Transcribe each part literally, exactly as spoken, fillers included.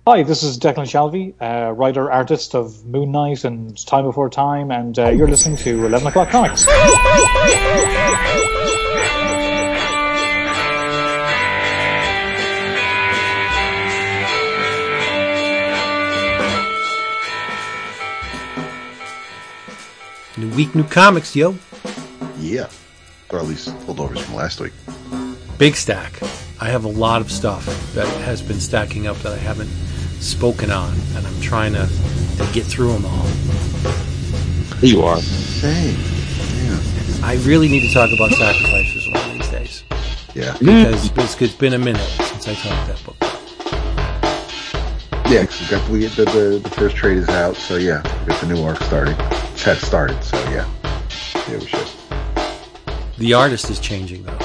Hi, this is Declan Shalvey, uh, writer, artist of Moon Knight and Time Before Time, and uh, you're listening to eleven o'clock Comics. New week, new comics, yo. Yeah. Or at least holdovers from last week. Big stack. I have a lot of stuff that has been stacking up that I haven't spoken on, and I'm trying to, to get through them all. You are. Same. Yeah. I really need to talk about Sacrifices one of these days. Yeah. Because it's, it's been a minute since I talked that book. Yeah, because definitely the, the, the first trade is out, so yeah, we got the new arc starting. It's had started, so yeah. Yeah, we should. The artist is changing, though.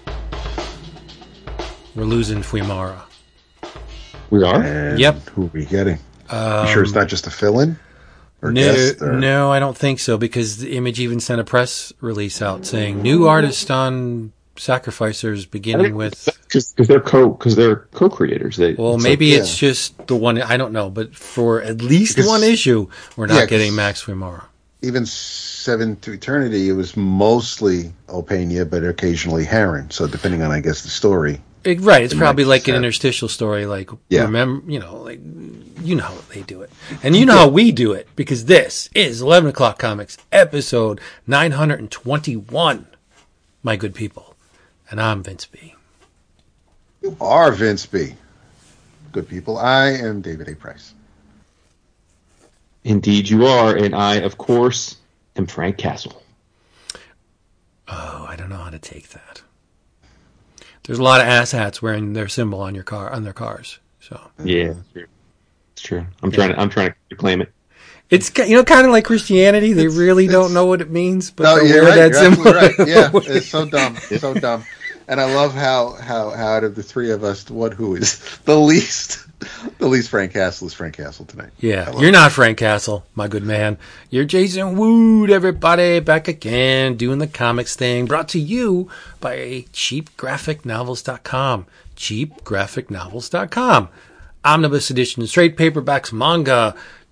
We're losing Fuimara. We are? And Yep. who are we getting? Um, you sure it's not just a fill-in? Or no, guest? Or? no, I don't think so, because the Image even sent a press release out saying new artist on Sacrificers, beginning with because they're co because they're co-creators. They well, it's maybe like, it's yeah. just the one. I don't know, but for at least Because- one issue, we're not yeah, 'cause- getting Max Fuimara. Even Seven to Eternity, it was mostly Opeña, but occasionally Heron. So depending on, I guess, the story. It, right, it's It probably might like just an have- interstitial story. Like Yeah. remember, you know, like you know how they do it, and you know how we do it, because this is eleven o'clock Comics, episode nine hundred twenty-one. My good people, and I'm Vince B. You are Vince B. Good people. I am David A. Price. Indeed you are, and I, of course, am Frank Castle. Oh, I don't know how to take that. There's a lot of asshats wearing their symbol on your car on their cars. So Yeah, it's true. It's true. I'm trying to I'm trying to claim it. it's ki- you know kind of like Christianity. They It's- really don't it's- know what it means, but No, they you're wear right. that You're symbol. absolutely right. Yeah, it's so dumb, so dumb. And I love how, how, how out of the three of us, what who is the least, the least Frank Castle is Frank Castle tonight. I Yeah, love you're it. not Frank Castle, my good man. You're Jason Wood, everybody, back again, doing the comics thing, brought to you by cheap graphic novels dot com. cheap graphic novels dot com. Omnibus editions, trade paperbacks, manga,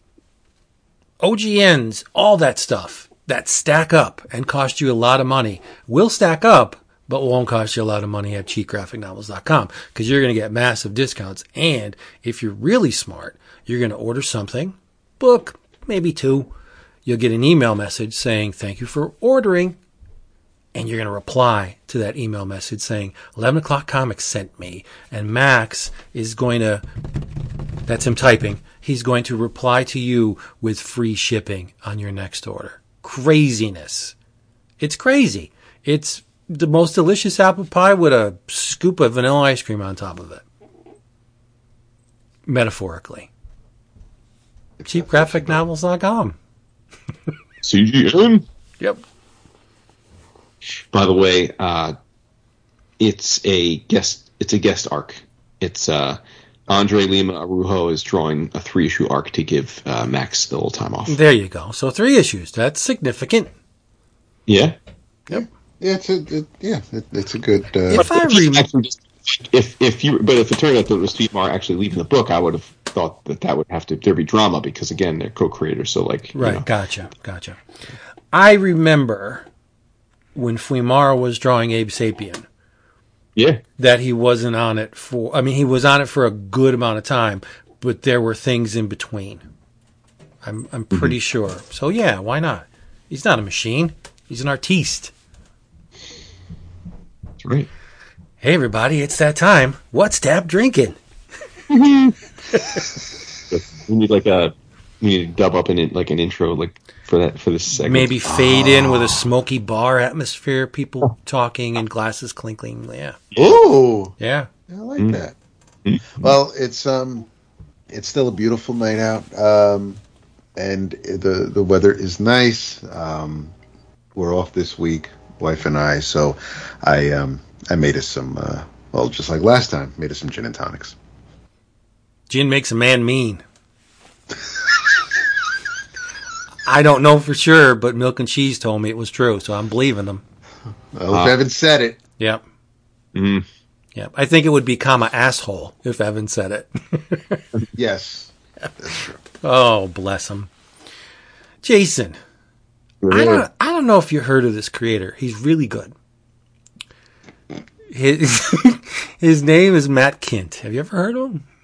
O G Ns, all that stuff that stack up and cost you a lot of money will stack up, but won't cost you a lot of money at cheap graphic novels dot com, because you're going to get massive discounts. And if you're really smart, you're going to order something, book, maybe two. You'll get an email message saying, thank you for ordering. And you're going to reply to that email message saying, eleven o'clock Comics sent me. And Max is going to, that's him typing, he's going to reply to you with free shipping on your next order. Craziness. It's crazy. It's the most delicious apple pie with a scoop of vanilla ice cream on top of it. Metaphorically. cheap graphic novels dot com. C G M. Yep. By the way, uh, it's a guest. It's a guest arc. It's uh, Andre Lima Arujo is drawing a three issue arc to give uh, Max the little time off. There you go. So three issues. That's significant. Yeah. Yep. Yeah, it's a, it, yeah, it, it's a good. Uh, If I remember, If if you but if it turned out that it was Steve Marr actually leaving the book, I would have thought that that would have to there be drama because again they're co-creators. So like you right, know. gotcha, gotcha. I remember when Fuimara was drawing Abe Sapien Yeah. that he wasn't on it for. I mean, he was on it for a good amount of time, but there were things in between. I'm I'm pretty sure. So yeah, why not? He's not a machine. He's an artiste. That's right. Hey everybody, it's that time. What's Dab drinking? We need like a we need to dub up an like an intro like for that for this segment. Maybe fade in with a smoky bar atmosphere, people talking and glasses clinking. Yeah, oh, yeah. I like that. Well, it's um, it's still a beautiful night out, um, and the the weather is nice. Um, we're off this week, wife and I, so I um I made us some uh, well, just like last time, made us some gin and tonics. Gin makes a man mean. I don't know for sure, but Milk and Cheese told me it was true, so I'm believing them. Well, if Evan said it. Yep. Mm. Yeah, I think it would be comma asshole if Evan said it. Yes, that's true. Oh, bless him. Jason, I don't, I don't know if you heard of this creator. He's really good. His, his name is Matt Kindt. Have you ever heard of him?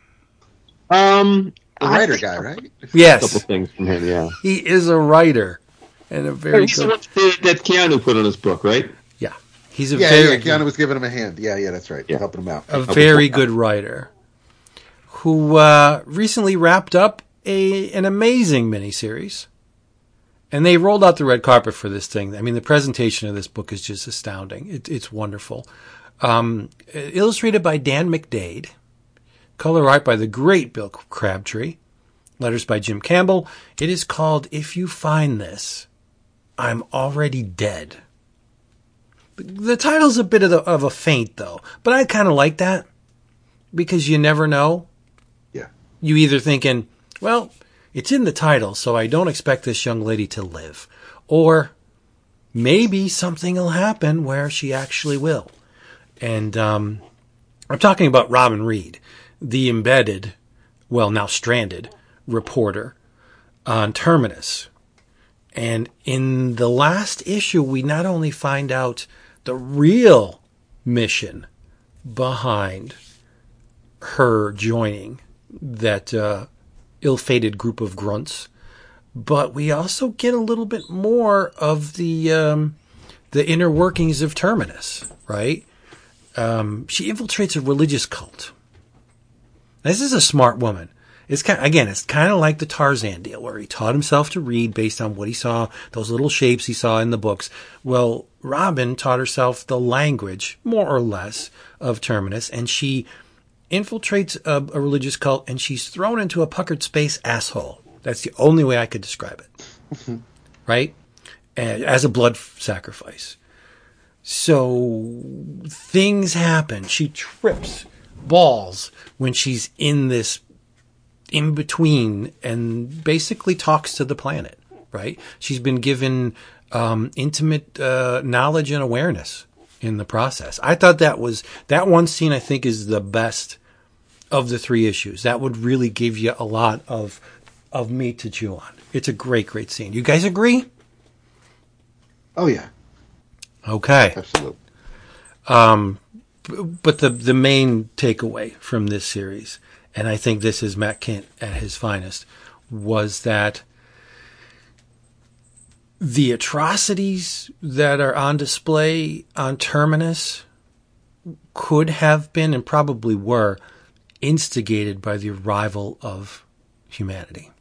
Um, The writer guy, right? Yes. A couple things from him, yeah. He is a writer and a very He's the good. one that that Keanu put on his book, right? Yeah, he's a Yeah, very yeah. Keanu was giving him a hand. Yeah, yeah, that's right. Yeah. Helping him out. a very good writer who uh, recently wrapped up a an amazing miniseries. And they rolled out the red carpet for this thing. I mean, the presentation of this book is just astounding. It, it's wonderful. Um, illustrated by Dan McDade. Color art by the great Bill Crabtree. Letters by Jim Campbell. It is called If You Find This, I'm Already Dead. The title's a bit of, the, of a feint, though. But I kind of like that. Because you never know. Yeah. You either thinking, well, it's in the title, so I don't expect this young lady to live. Or maybe something will happen where she actually will. And um, I'm talking about Robin Reed, the embedded, well, now stranded, reporter on Terminus. And in the last issue, we not only find out the real mission behind her joining that uh, ill-fated group of grunts, but we also get a little bit more of the um, the inner workings of Terminus, right? Um, she infiltrates a religious cult. This is a smart woman. It's kind of, again, it's kind of like the Tarzan deal, where he taught himself to read based on what he saw, those little shapes he saw in the books. Well, Robin taught herself the language, more or less, of Terminus, and she infiltrates a, a religious cult, and she's thrown into a puckered space asshole. That's the only way I could describe it. Right? And, as a blood sacrifice. So things happen. She trips balls when she's in this in between and basically talks to the planet, right? She's been given um, intimate uh, knowledge and awareness in the process. I thought that was, that one scene I think is the best of the three issues. That would really give you a lot of of meat to chew on. It's a great, great scene. You guys agree? Oh, yeah. Okay. Absolutely. Um, but the the main takeaway from this series, and I think this is Matt Kindt at his finest, was that the atrocities that are on display on Terminus could have been, and probably were, instigated by the arrival of humanity.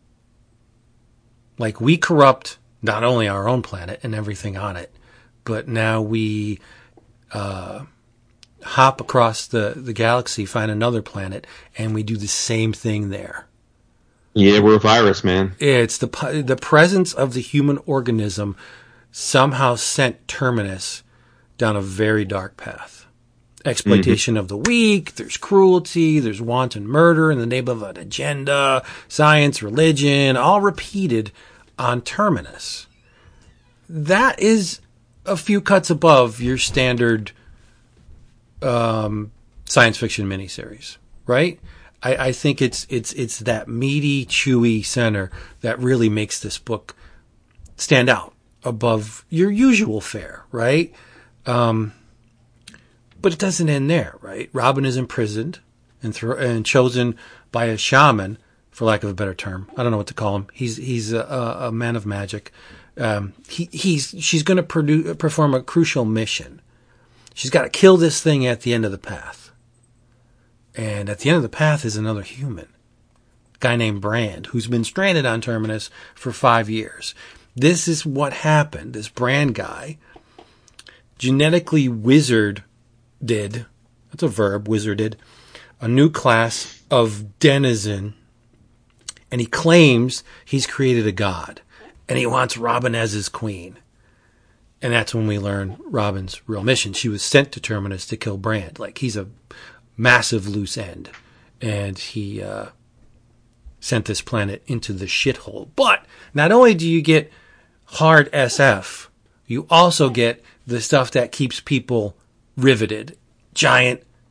Like, we corrupt not only our own planet and everything on it, but now we uh, hop across the, the galaxy, find another planet, and we do the same thing there. Yeah, we're a virus, man. It's the the presence of the human organism somehow sent Terminus down a very dark path. Exploitation mm-hmm. of the weak, there's cruelty, there's wanton murder in the name of an agenda, science, religion, all repeated on Terminus. That is a few cuts above your standard um, science fiction miniseries, right? I, I think it's it's it's that meaty, chewy center that really makes this book stand out above your usual fare, right? Um, but it doesn't end there, right? Robin is imprisoned and thro- and chosen by a shaman, for lack of a better term. I don't know what to call him. He's he's a, a man of magic. Um, he he's she's going to produce perform a crucial mission. She's got to kill this thing at the end of the path. And at the end of the path is another human, a guy named Brand, who's been stranded on Terminus for five years. This is what happened. This Brand guy genetically wizarded, that's a verb, wizarded, a new class of denizen, and he claims he's created a god, and he wants Robin as his queen. And that's when we learn Robin's real mission. She was sent to Terminus to kill Brand. Like, he's a massive loose end, and he uh, sent this planet into the shithole. But not only do you get hard S F, you also get the stuff that keeps people riveted. Giant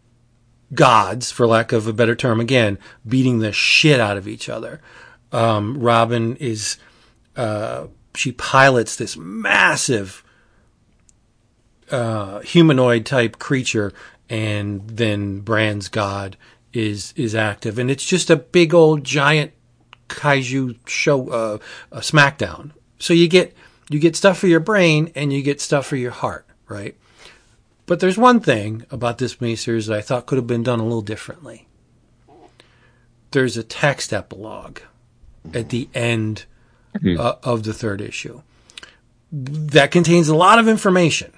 gods, for lack of a better term, again, beating the shit out of each other. Um, Robin is, uh, she pilots this massive, uh, humanoid type creature, and then Bran's god is, is active. And it's just a big old giant kaiju show, uh, a smackdown. So you get, you get stuff for your brain and you get stuff for your heart, right? But there's one thing about this miniseries that I thought could have been done a little differently. There's a text epilogue at the end mm-hmm. uh, of the third issue that contains a lot of information.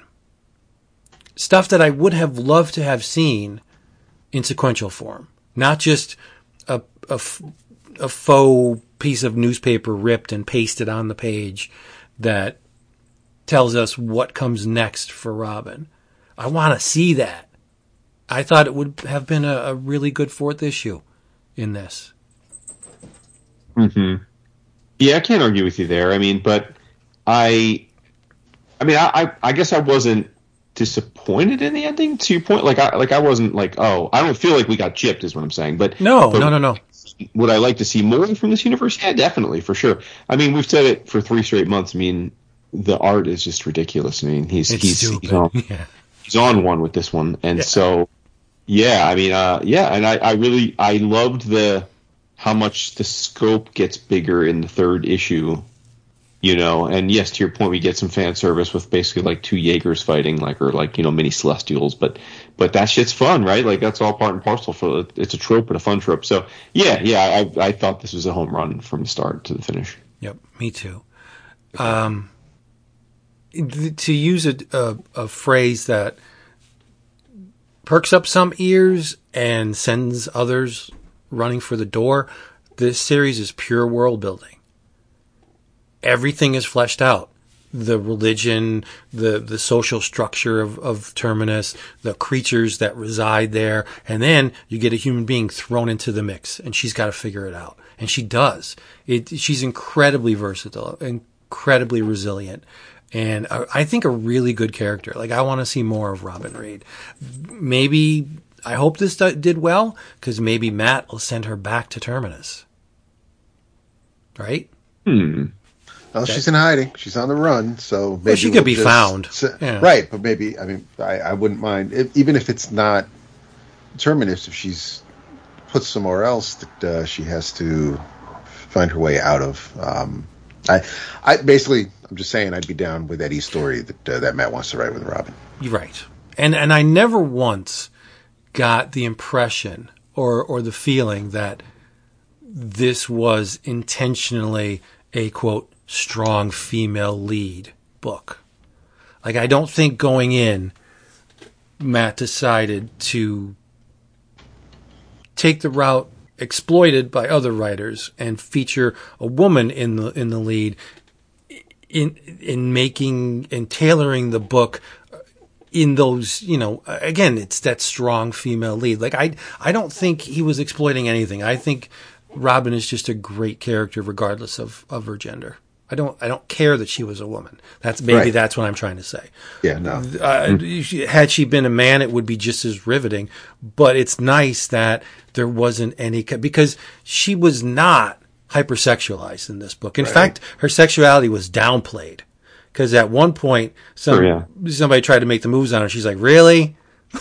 Stuff that I would have loved to have seen in sequential form. Not just a, a, a faux piece of newspaper ripped and pasted on the page that tells us what comes next for Robin. I want to see that. I thought it would have been a, a really good fourth issue in this. Mm-hmm. Yeah, I can't argue with you there. I mean, but I, I mean, I, I, I guess I wasn't disappointed in the ending. To your point, like I, like I wasn't like, oh, I don't feel like we got gypped, is what I'm saying. But no, but no, no, no. Would I like to see more from this universe? Yeah, definitely, for sure. I mean, we've said it for three straight months. I mean, the art is just ridiculous. I mean, he's it's he's stupid. he's on, yeah. he's on one with this one, and yeah. so yeah, I mean, uh, yeah, and I, I really I loved the how much the scope gets bigger in the third issue, you know. And yes, to your point, we get some fan service with basically like two Jaegers fighting, like or like you know mini Celestials, but but that shit's fun, right? Like that's all part and parcel for it's a trope and a fun trope. So yeah, yeah, I I thought this was a home run from the start to the finish. Yep, me too. Um, to use a, a a phrase that perks up some ears and sends others running for the door, this series is pure world building. Everything is fleshed out. The religion, the, the social structure of, of Terminus, the creatures that reside there, and then you get a human being thrown into the mix, and she's got to figure it out. And she does. It, she's incredibly versatile, incredibly resilient, and I, I think a really good character. Like, I want to see more of Robin Reed. Maybe, I hope this did well, because maybe Matt will send her back to Terminus. Right? Hmm. Well, okay. She's in hiding. She's on the run, so maybe well, she could we'll be just, found. Yeah. Right, but maybe, I mean, I, I wouldn't mind, if, even if it's not Terminus, if she's put somewhere else that uh, she has to find her way out of. Um, I, I basically, I'm just saying I'd be down with Eddie's story that uh, that Matt wants to write with Robin. You're right. And, and I never once got the impression or, or the feeling that this was intentionally a, quote, strong female lead book. Like, I don't think going in, Matt decided to take the route exploited by other writers and feature a woman in the in the lead in in making and tailoring the book in those, you know, again, it's that strong female lead. Like, I I don't think he was exploiting anything. I think Robin is just a great character regardless of, of her gender. I don't I don't care that she was a woman. That's maybe right. That's what I'm trying to say. Yeah, no. Uh, mm. Had she been a man, it would be just as riveting. But it's nice that there wasn't any, because she was not hypersexualized in this book. In right. fact, her sexuality was downplayed. Because at one point, some oh, yeah. somebody tried to make the moves on her. She's like, "Really?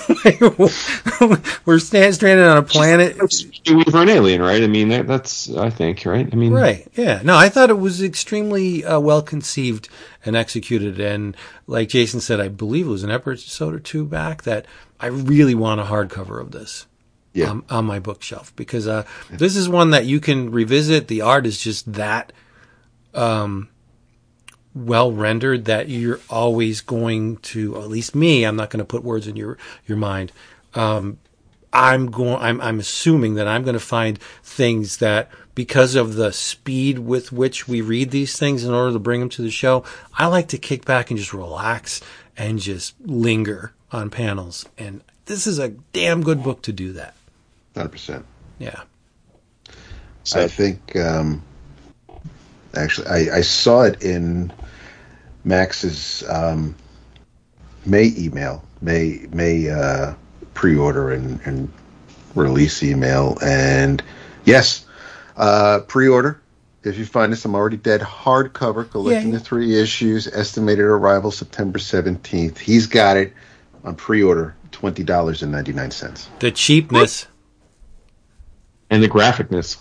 We're stand, stranded on a planet." We're an alien, right? I mean, that, that's I think, right? I mean, right? Yeah. No, I thought it was extremely uh, well conceived and executed. And like Jason said, I believe it was an episode or two back that I really want a hardcover of this. Yeah. Um, on my bookshelf, because uh, yeah. this is one that you can revisit. The art is just that um, well rendered that you're always going to, or at least me, I'm not going to put words in your your mind. Um, I'm going. I'm, I'm assuming that I'm going to find things that, because of the speed with which we read these things in order to bring them to the show, I like to kick back and just relax and just linger on panels. And this is a damn good book to do that. one hundred percent. Yeah. So I think, um, actually, I, I saw it in Max's um, May email, May May uh, pre-order and, and release email. And yes, uh, pre-order. If you find this, I'm Already Dead hardcover, collecting Yay. the three issues, estimated arrival September seventeenth. He's got it on pre-order, twenty dollars and ninety-nine cents. The cheapness. And the graphicness.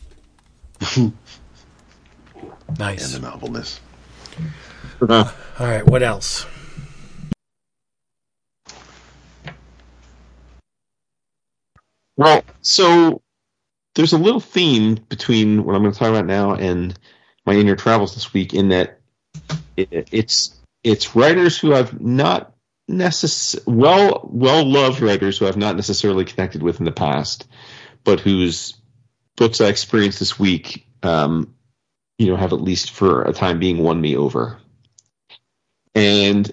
Nice. And the novelness. All right, what else? Well, so there's a little theme between what I'm going to talk about now and my In Your Travels this week, in that it, it's it's writers who I've not necess- well well loved writers who I've not necessarily connected with in the past, but whose books I experienced this week, um, you know, have at least for a time being won me over. And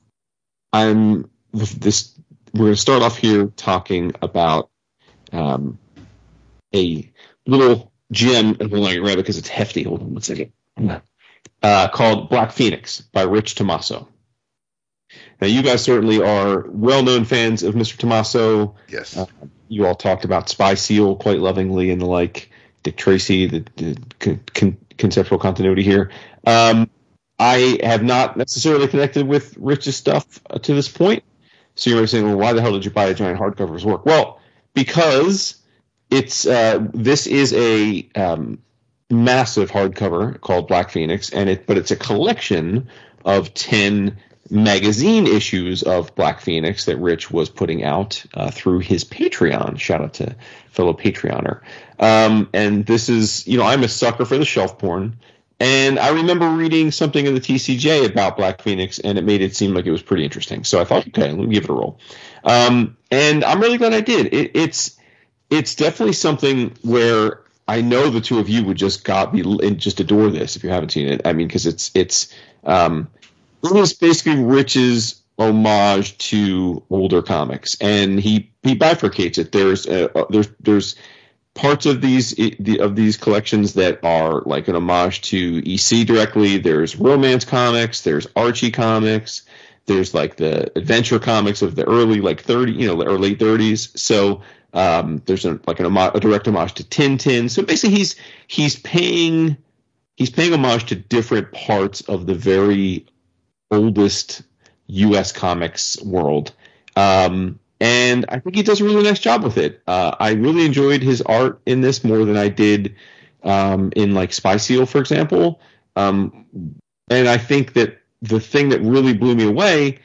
I'm this. We're going to start off here talking about um, a little gem of the Light Rabbit, because it's hefty. Hold on one second. Uh, called Black Phoenix by Rich Tommaso. Now, you guys certainly are well-known fans of Mister Tommaso. Yes. Uh, you all talked about Spy Seal quite lovingly and the like. Dick Tracy, the, the con- con- conceptual continuity here. Um, I have not necessarily connected with Rich's stuff uh, to this point. So you're saying, well, why the hell did you buy a giant hardcover of his work? Well, because it's uh, this is a um, massive hardcover called Black Phoenix, and it but it's a collection of ten magazine issues of Black Phoenix that Rich was putting out uh, through his Patreon. Shout out to fellow Patreoner. Um, and this is, you know, I'm a sucker for the shelf porn. And I remember reading something in the T C J about Black Phoenix, and it made it seem like it was pretty interesting. So I thought, okay, let me give it a roll. Um, and I'm really glad I did. It, it's it's definitely something where I know the two of you would just got be just adore this if you haven't seen it. I mean, because it's it's um, it is basically Rich's homage to older comics, and he he bifurcates it. There's uh, there's there's parts of these of these collections that are like an homage to E C directly. There's romance comics, there's Archie comics, there's like the adventure comics of the early like thirty, you know, or late thirties. So um, there's a, like an homage, a direct homage to Tintin. So basically, he's he's paying he's paying homage to different parts of the very oldest U S comics world. Um, And I think he does a really nice job with it. Uh, I really enjoyed his art in this more than I did um, in like Spy Seal, for example. Um, and I think that the thing that really blew me away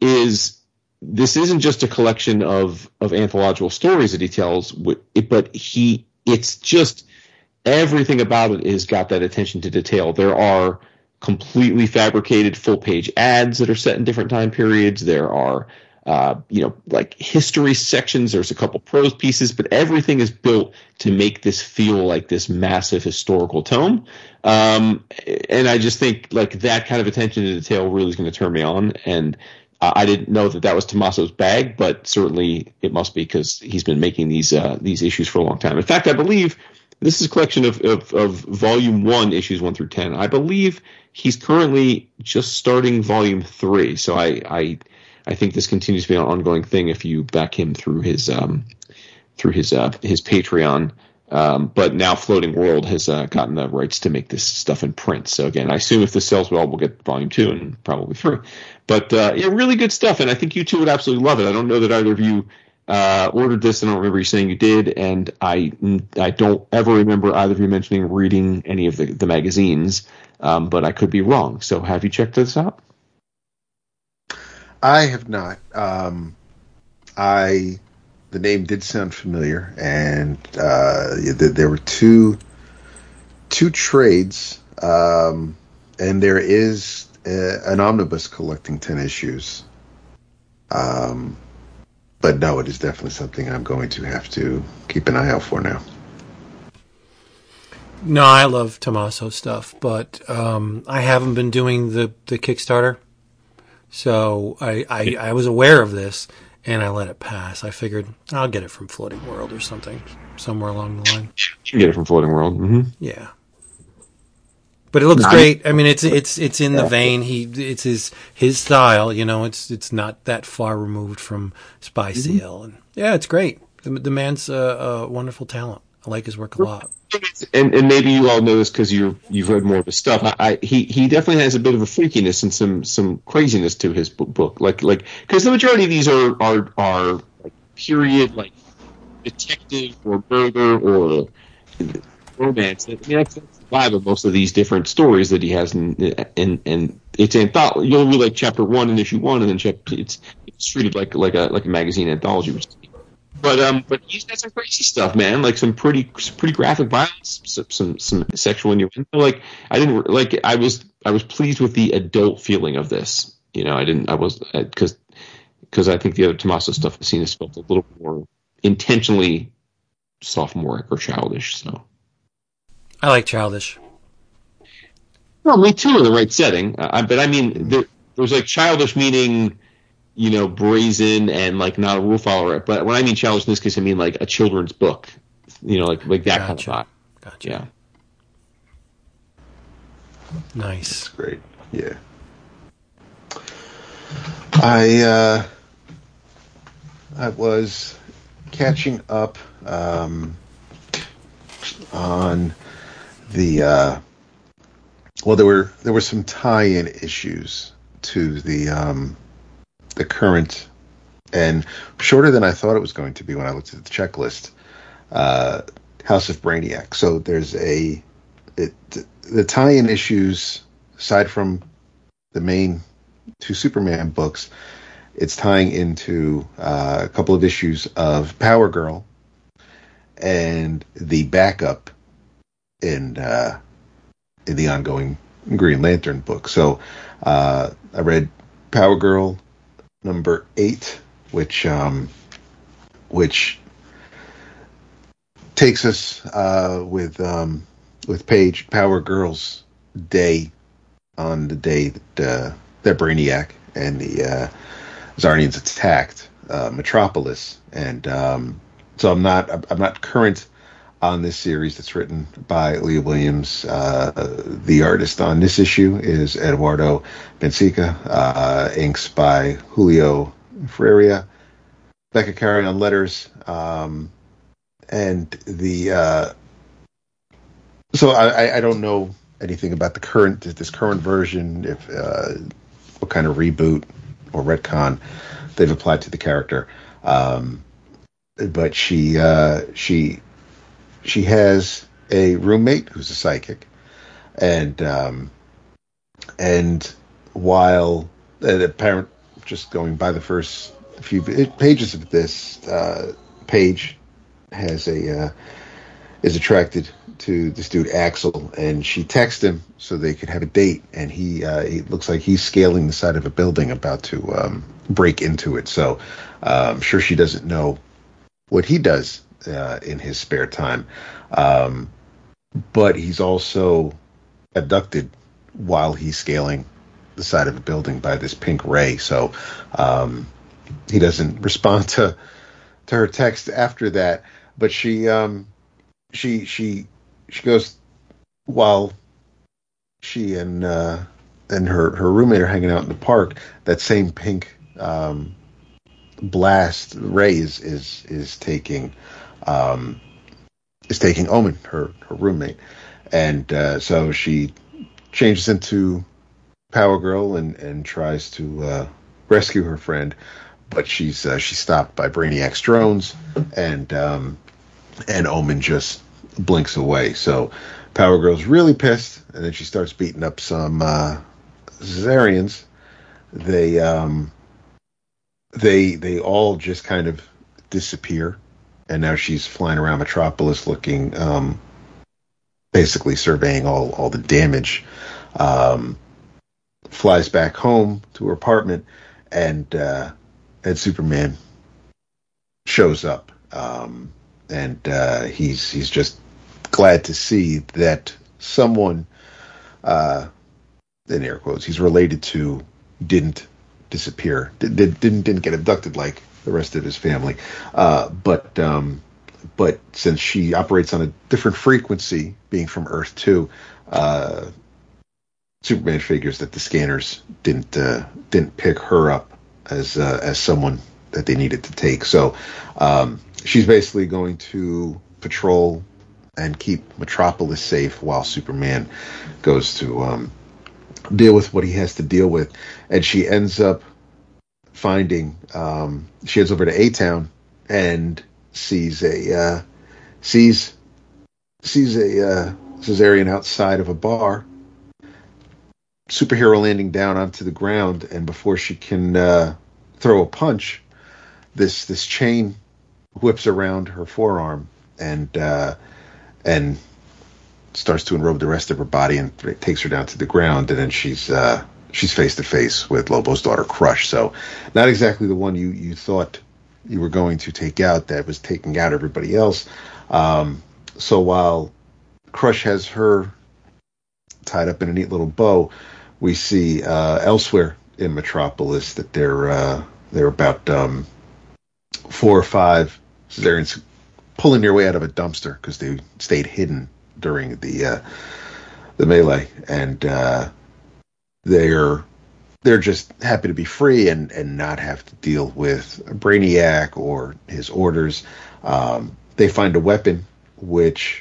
is this isn't just a collection of, of anthological stories that he tells, but he it's just everything about it has got that attention to detail. There are completely fabricated full-page ads that are set in different time periods. There are Uh, you know, like history sections. There's a couple prose pieces, but everything is built to make this feel like this massive historical tome. Um, and I just think like that kind of attention to detail really is going to turn me on. And uh, I didn't know that that was Tommaso's bag, but certainly it must be because he's been making these uh, these issues for a long time. In fact, I believe this is a collection of, of, of volume one, issues one through ten. I believe he's currently just starting volume three. So I, I I think this continues to be an ongoing thing if you back him through his um, through his uh, his Patreon. Um, but now Floating World has uh, gotten the rights to make this stuff in print. So again, I assume if this sells well, we'll get volume two and probably three. But uh, yeah, really good stuff, and I think you two would absolutely love it. I don't know that either of you uh, ordered this. I don't remember you saying you did, and I I don't ever remember either of you mentioning reading any of the the magazines. Um, but I could be wrong. So have you checked this out? I have not. Um, I the name did sound familiar, and uh, th- there were two two trades, um, and there is a, an omnibus collecting ten issues. Um, but no, it is definitely something I'm going to have to keep an eye out for now. No, I love Tommaso stuff, but um, I haven't been doing the, the Kickstarter. So I, I, I was aware of this, and I let it pass. I figured I'll get it from Floating World or something, somewhere along the line. You can get it from Floating World. Mm-hmm. Yeah. But it looks no, great. I mean, it's it's it's in the vein. He it's his his style. You know, it's it's not that far removed from Spy Seal, and yeah, it's great. The, the man's a, a wonderful talent. I like his work a lot. And and maybe you all know this because you you've read more of his stuff. I, I he he definitely has a bit of a freakiness and some some craziness to his book. Like like because the majority of these are are are like period like detective or murder or romance. I mean, that's, that's the vibe of most of these different stories that he has, and and and it's anthology. You'll read like chapter one in issue one, and then chapter it's it's treated like like a like a magazine anthology, which is But um, but he's got some crazy stuff, man. Like some pretty, some pretty graphic violence, some, some, some sexual innuendo. Like I didn't like. I was, I was pleased with the adult feeling of this. You know, I didn't. I was because, because I think the other Tommaso stuff I've seen is felt a little more intentionally sophomoric or childish. So I like childish. Well, me too in the right setting. Uh, but I mean, there, there's like childish meaning, you know, brazen and like not a rule follower. But when I mean childish in this case, I mean like a children's book, you know, like like that Gotcha. kind of thought. Gotcha. Yeah. Nice. That's great. Yeah. I uh, I was catching up um, on the uh, well, there were there were some tie-in issues to the. Um, the current and shorter than I thought it was going to be when I looked at the checklist, uh, House of Brainiac. So there's a, it, the tie-in issues, aside from the main two Superman books, it's tying into uh, a couple of issues of Power Girl and the backup in, uh, in the ongoing Green Lantern book. So uh, I read Power Girl number eight, which um, which takes us uh, with um, with Paige, Power Girl's day on the day that uh, that Brainiac and the uh, Zarnians attacked uh, Metropolis, and um, so I'm not I'm not current on this series that's written by Leah Williams. Uh, the artist on this issue is Eduardo Benfica. Uh, inks by Julio Freire. Becca Carey on letters. Um, and the uh, so I, I don't know anything about the current this current version. If uh, what kind of reboot or retcon they've applied to the character. Um, but she uh, she. She has a roommate who's a psychic, and um, and while uh, the parent, just going by the first few pages of this, uh, Paige has a uh, is attracted to this dude Axel, and she texts him so they could have a date, and he uh, it looks like he's scaling the side of a building, about to um, break into it. So uh, I'm sure she doesn't know what he does Uh, in his spare time, um, but he's also abducted while he's scaling the side of a building by this pink ray. So um, he doesn't respond to to her text after that. But she um, she she she goes while she and uh, and her her roommate are hanging out in the park. That same pink um, blast ray is is is taking. Um, is taking Omen, her, her roommate, and uh, so she changes into Power Girl and, and tries to uh, rescue her friend, but she's uh, she's stopped by Brainiac's drones, and um, and Omen just blinks away. So Power Girl's really pissed, and then she starts beating up some uh, Zarians. They um, they they all just kind of disappear. And now she's flying around Metropolis looking, um, basically surveying all, all the damage. Um, flies back home to her apartment, and uh, and Superman shows up. Um, and uh, he's he's just glad to see that someone, uh, in air quotes, he's related to, didn't disappear, did, didn't didn't get abducted like the rest of his family, uh, but um, but since she operates on a different frequency, being from Earth two, uh, Superman figures that the scanners didn't uh, didn't pick her up as uh, as someone that they needed to take. So um, she's basically going to patrol and keep Metropolis safe while Superman goes to um, deal with what he has to deal with. And she ends up finding, um, she heads over to A-Town and sees a, uh, sees, sees a uh, Caesarian outside of a bar. Superhero landing down onto the ground, and before she can uh, throw a punch, this this chain whips around her forearm and uh, and starts to enrobe the rest of her body and takes her down to the ground. And then she's uh, she's face to face with Lobo's daughter, Crush. So, not exactly the one you, you thought you were going to take out that was taking out everybody else. Um, so while Crush has her tied up in a neat little bow, we see uh, elsewhere in Metropolis that they're uh, they're about um, four or five Caesarians pulling their way out of a dumpster because they stayed hidden during the uh, the melee, and uh, they're they're just happy to be free and, and not have to deal with Brainiac or his orders. Um, they find a weapon which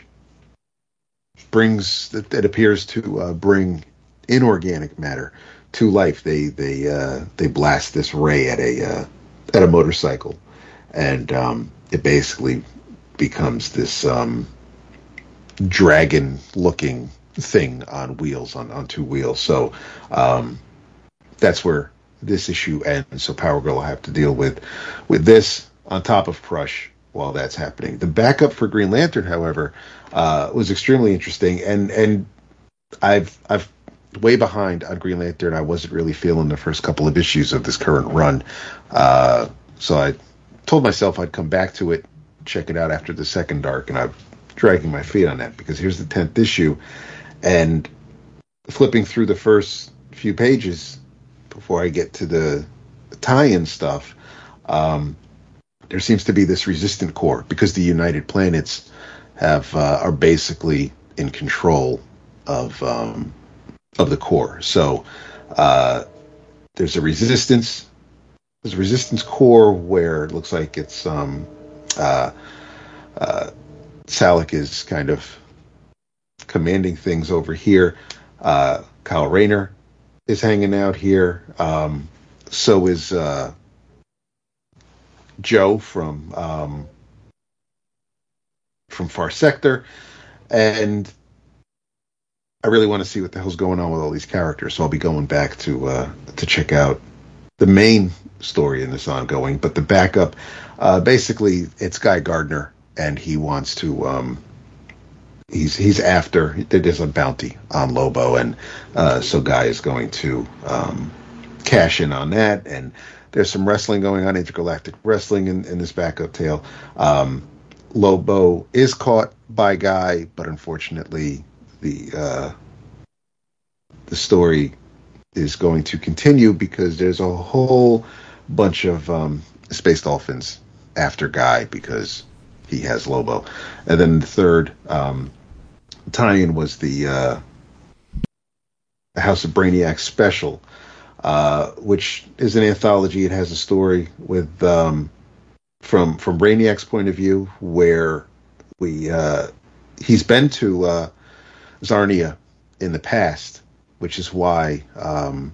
brings it, it appears to uh, bring inorganic matter to life. They they uh, they blast this ray at a uh, at a motorcycle, and um, it basically becomes this um, dragon-looking thing on wheels, on, on two wheels. So um, that's where this issue ends. So Power Girl will have to deal with with this on top of Crush while that's happening. The backup for Green Lantern, however, uh, was extremely interesting, and and I've I've way behind on Green Lantern. I wasn't really feeling the first couple of issues of this current run, uh, so I told myself I'd come back to it, check it out after the second arc, and I'm dragging my feet on that because here's the tenth issue, and flipping through the first few pages before I get to the tie-in stuff, um, there seems to be this resistant core because the United Planets have uh, are basically in control of um, of the core. So uh, there's a resistance. There's a resistance core where it looks like it's um, uh, uh, Salak is kind of commanding things over here. Uh, Kyle Rayner is hanging out here. Um, so is uh, Joe from um, from Far Sector, and I really want to see what the hell's going on with all these characters. So I'll be going back to uh, to check out the main story in this ongoing, but the backup, uh, basically, it's Guy Gardner, and he wants to. Um, he's he's after. There's a bounty on Lobo, and uh, so Guy is going to um, cash in on that. And there's some wrestling going on, intergalactic wrestling in, in this backup tale. Um, Lobo is caught by Guy, but unfortunately, the uh, the story is going to continue because there's a whole bunch of um, space dolphins after Guy because he has Lobo. And then the third um, tie-in was the uh, House of Brainiac special, uh, which is an anthology. It has a story with um, from from Brainiac's point of view where we uh, he's been to uh, Zarnia in the past, which is why um,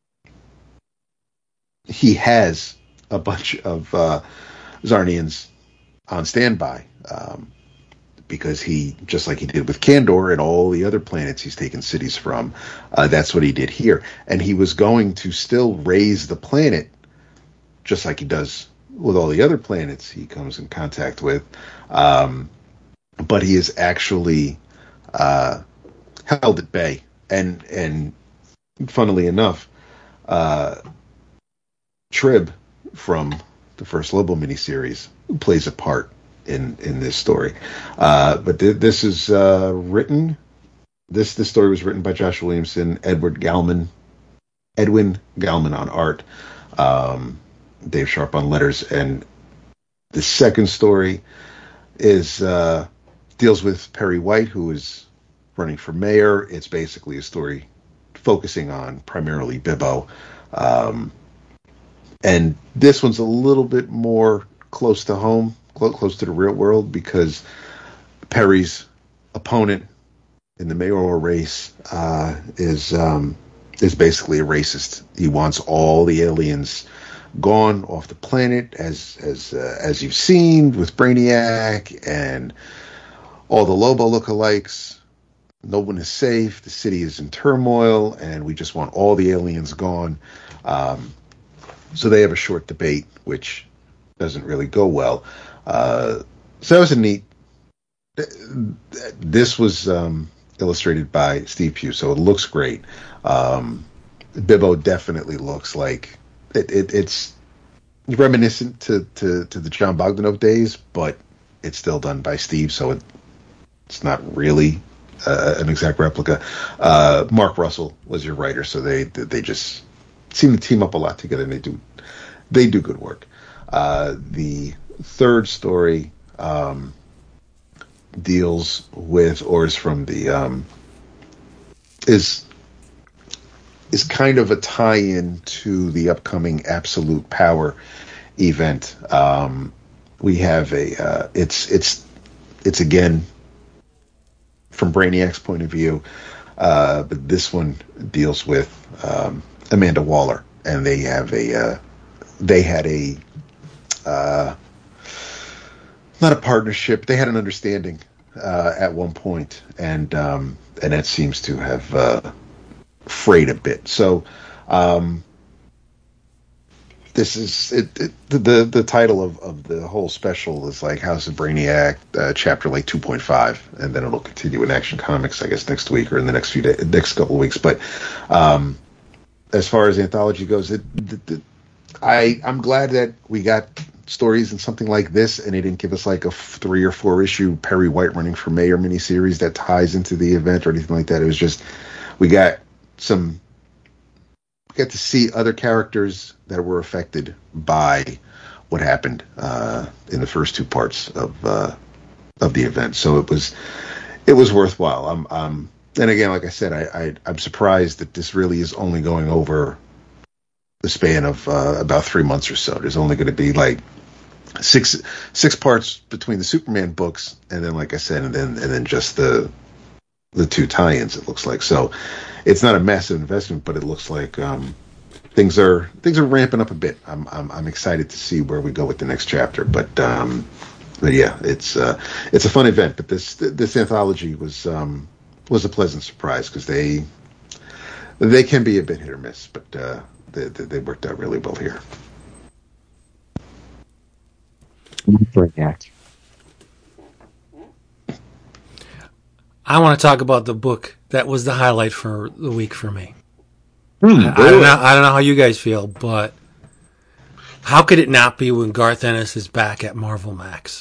he has a bunch of uh, Zarnians on standby, um, because he, just like he did with Kandor and all the other planets he's taken cities from, uh, that's what he did here. And he was going to still raise the planet, just like he does with all the other planets he comes in contact with, um, but he is actually uh, held at bay. And and funnily enough, uh, Trib from the first Lobo miniseries plays a part in, in this story. Uh, but th- this is uh, written. This this story was written by Josh Williamson, Edward Galman, Edwin Galman on art, um, Dave Sharp on letters, and the second story is uh, deals with Perry White, who is running for mayor. It's basically a story focusing on primarily Bibbo. Um, and this one's a little bit more close to home, close, close to the real world, because Perry's opponent in the mayoral race uh, is um, is basically a racist. He wants all the aliens gone off the planet, as as uh, as you've seen with Brainiac and all the Lobo lookalikes. No one is safe. The city is in turmoil, and we just want all the aliens gone. Um, so they have a short debate, which doesn't really go well. Uh, so that was a neat. This was um, illustrated by Steve Pugh, so it looks great. Um, Bibbo definitely looks like it, it, it's reminiscent to, to, to the John Bogdanove days, but it's still done by Steve, so it, it's not really uh, an exact replica. Uh, Mark Russell was your writer, so they they just seem to team up a lot together, and they do they do good work. Uh, the third story um, deals with, or is from the um, is is kind of a tie-in to the upcoming Absolute Power event. Um, we have a uh, it's it's it's again from Brainiac's point of view, uh, but this one deals with um, Amanda Waller, and they have a uh, they had a uh, not a partnership. They had an understanding uh, at one point, and um, and that seems to have uh, frayed a bit. So um, this is it, it, the the title of, of the whole special is like House of Brainiac, uh, chapter like two point five, and then it'll continue in Action Comics, I guess, next week or in the next few days, next couple of weeks. But um, as far as anthology goes, it, it, it, I I'm glad that we got stories in something like this, and they didn't give us like a three or four issue Perry White running for mayor miniseries that ties into the event or anything like that. It was just we got some we got to see other characters that were affected by what happened uh, in the first two parts of uh, of the event. So it was it was worthwhile. I'm um and again, like I said, I, I I'm surprised that this really is only going over the span of uh, about three months or so. There's only going to be like six six parts between the Superman books, and then, like I said, and then and then just the the two tie-ins. It looks like so. It's not a massive investment, but it looks like um, things are things are ramping up a bit. I'm I'm I'm excited to see where we go with the next chapter. But um, but yeah, it's uh, it's a fun event. But this this anthology was um, was a pleasant surprise because they they can be a bit hit or miss, but. Uh, They, they worked out really well here. I want to talk about the book that was the highlight for the week for me. Hmm, I, I don't know. I don't know how you guys feel, but how could it not be when Garth Ennis is back at Marvel Max?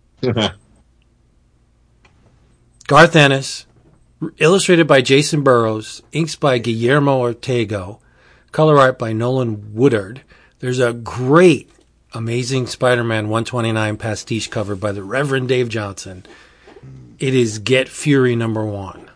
Garth Ennis, illustrated by Jason Burrows, inks by Guillermo Ortego. Color art by Nolan Woodard. There's a great, amazing Spider-Man one twenty-nine pastiche cover by the Reverend Dave Johnson. It is Get Fury number one.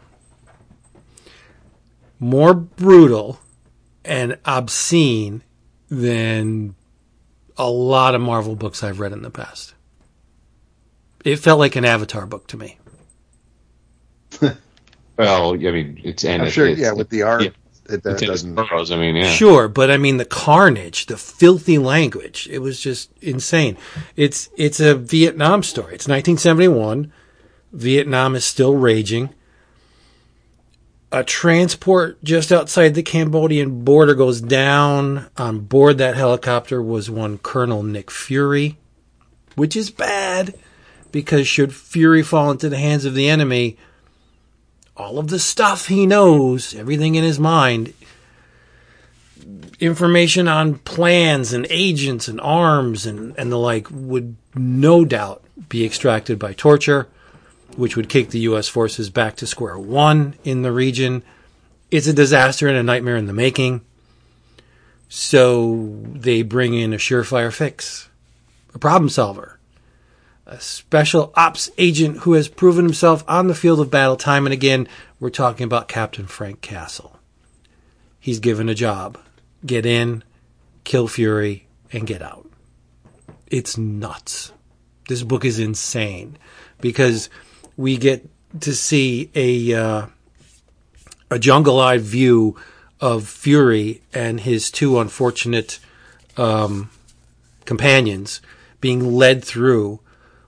More brutal and obscene than a lot of Marvel books I've read in the past. It felt like an Avatar book to me. Well, I mean, it's and I'm it, sure, it's, yeah, with the art. Yeah. It, that doesn't. Burrows, I mean, yeah. Sure, but I mean the carnage, the filthy language. It was just insane. It's it's a Vietnam story. It's nineteen seventy-one. Vietnam is still raging. A transport just outside the Cambodian border goes down. On board that helicopter was one Colonel Nick Fury, which is bad because should Fury fall into the hands of the enemy, all of the stuff he knows, everything in his mind, information on plans and agents and arms and, and the like would no doubt be extracted by torture, which would kick the U S forces back to square one in the region. It's a disaster and a nightmare in the making. So they bring in a surefire fix, a problem solver, a special ops agent who has proven himself on the field of battle time and again. We're talking about Captain Frank Castle. He's given a job. Get in, kill Fury, and get out. It's nuts. This book is insane because we get to see a uh, a jungle-eyed view of Fury and his two unfortunate um, companions being led through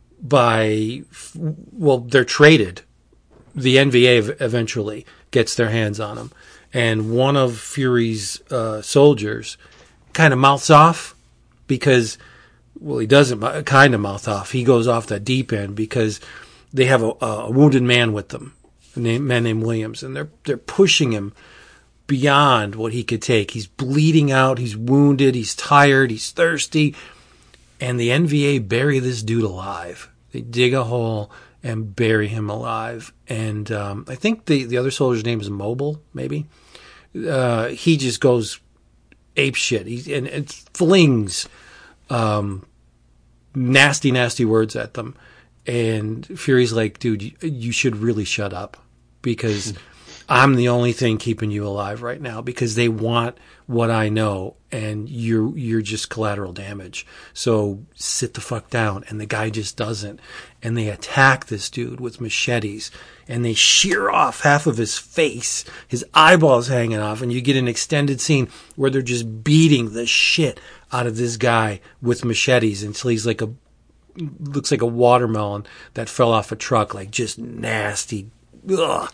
by, well, they're traded. The N V A eventually gets their hands on them. And one of Fury's uh, soldiers kind of mouths off because, well, he doesn't kind of mouth off. He goes off the deep end because they have a, a wounded man with them, a man named Williams, and they're they're pushing him beyond what he could take. He's bleeding out. He's wounded. He's tired. He's thirsty. And the N V A bury this dude alive. They dig a hole and bury him alive. And um, I think the, the other soldier's name is Mobile, maybe. Uh, he just goes ape shit. He and, and flings um, nasty, nasty words at them. And Fury's like, dude, you, you should really shut up because I'm the only thing keeping you alive right now because they want what I know and you're, you're just collateral damage. So sit the fuck down. And the guy just doesn't. And they attack this dude with machetes and they shear off half of his face, his eyeballs hanging off. And you get an extended scene where they're just beating the shit out of this guy with machetes until he's like a, looks like a watermelon that fell off a truck, like just nasty. Ugh.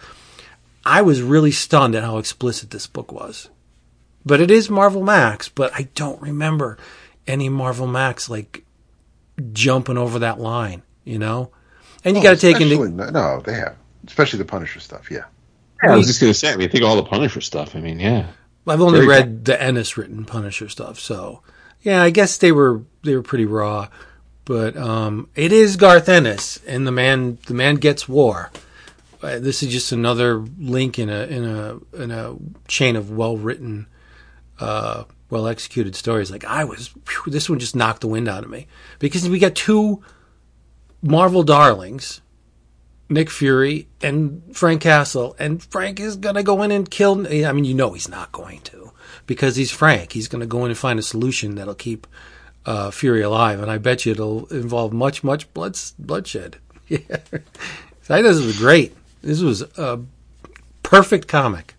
I was really stunned at how explicit this book was. But it is Marvel Max, but I don't remember any Marvel Max like jumping over that line, you know? And you oh, got to take into... No, they have. Especially the Punisher stuff, yeah. yeah I was just going to say, I mean, think of all the Punisher stuff. I mean, yeah. I've only Very read cool. the Ennis written Punisher stuff, so... Yeah, I guess they were they were pretty raw. But um, it is Garth Ennis, and the man the man gets war. Uh, this is just another link in a in a in a chain of well written, uh, well executed stories. Like I was, whew, this one just knocked the wind out of me because we got two Marvel darlings, Nick Fury and Frank Castle, and Frank is gonna go in and kill. I mean, you know he's not going to because he's Frank. He's gonna go in and find a solution that'll keep uh, Fury alive, and I bet you it'll involve much much blood bloodshed. Yeah, I thought this was great. This was a perfect comic.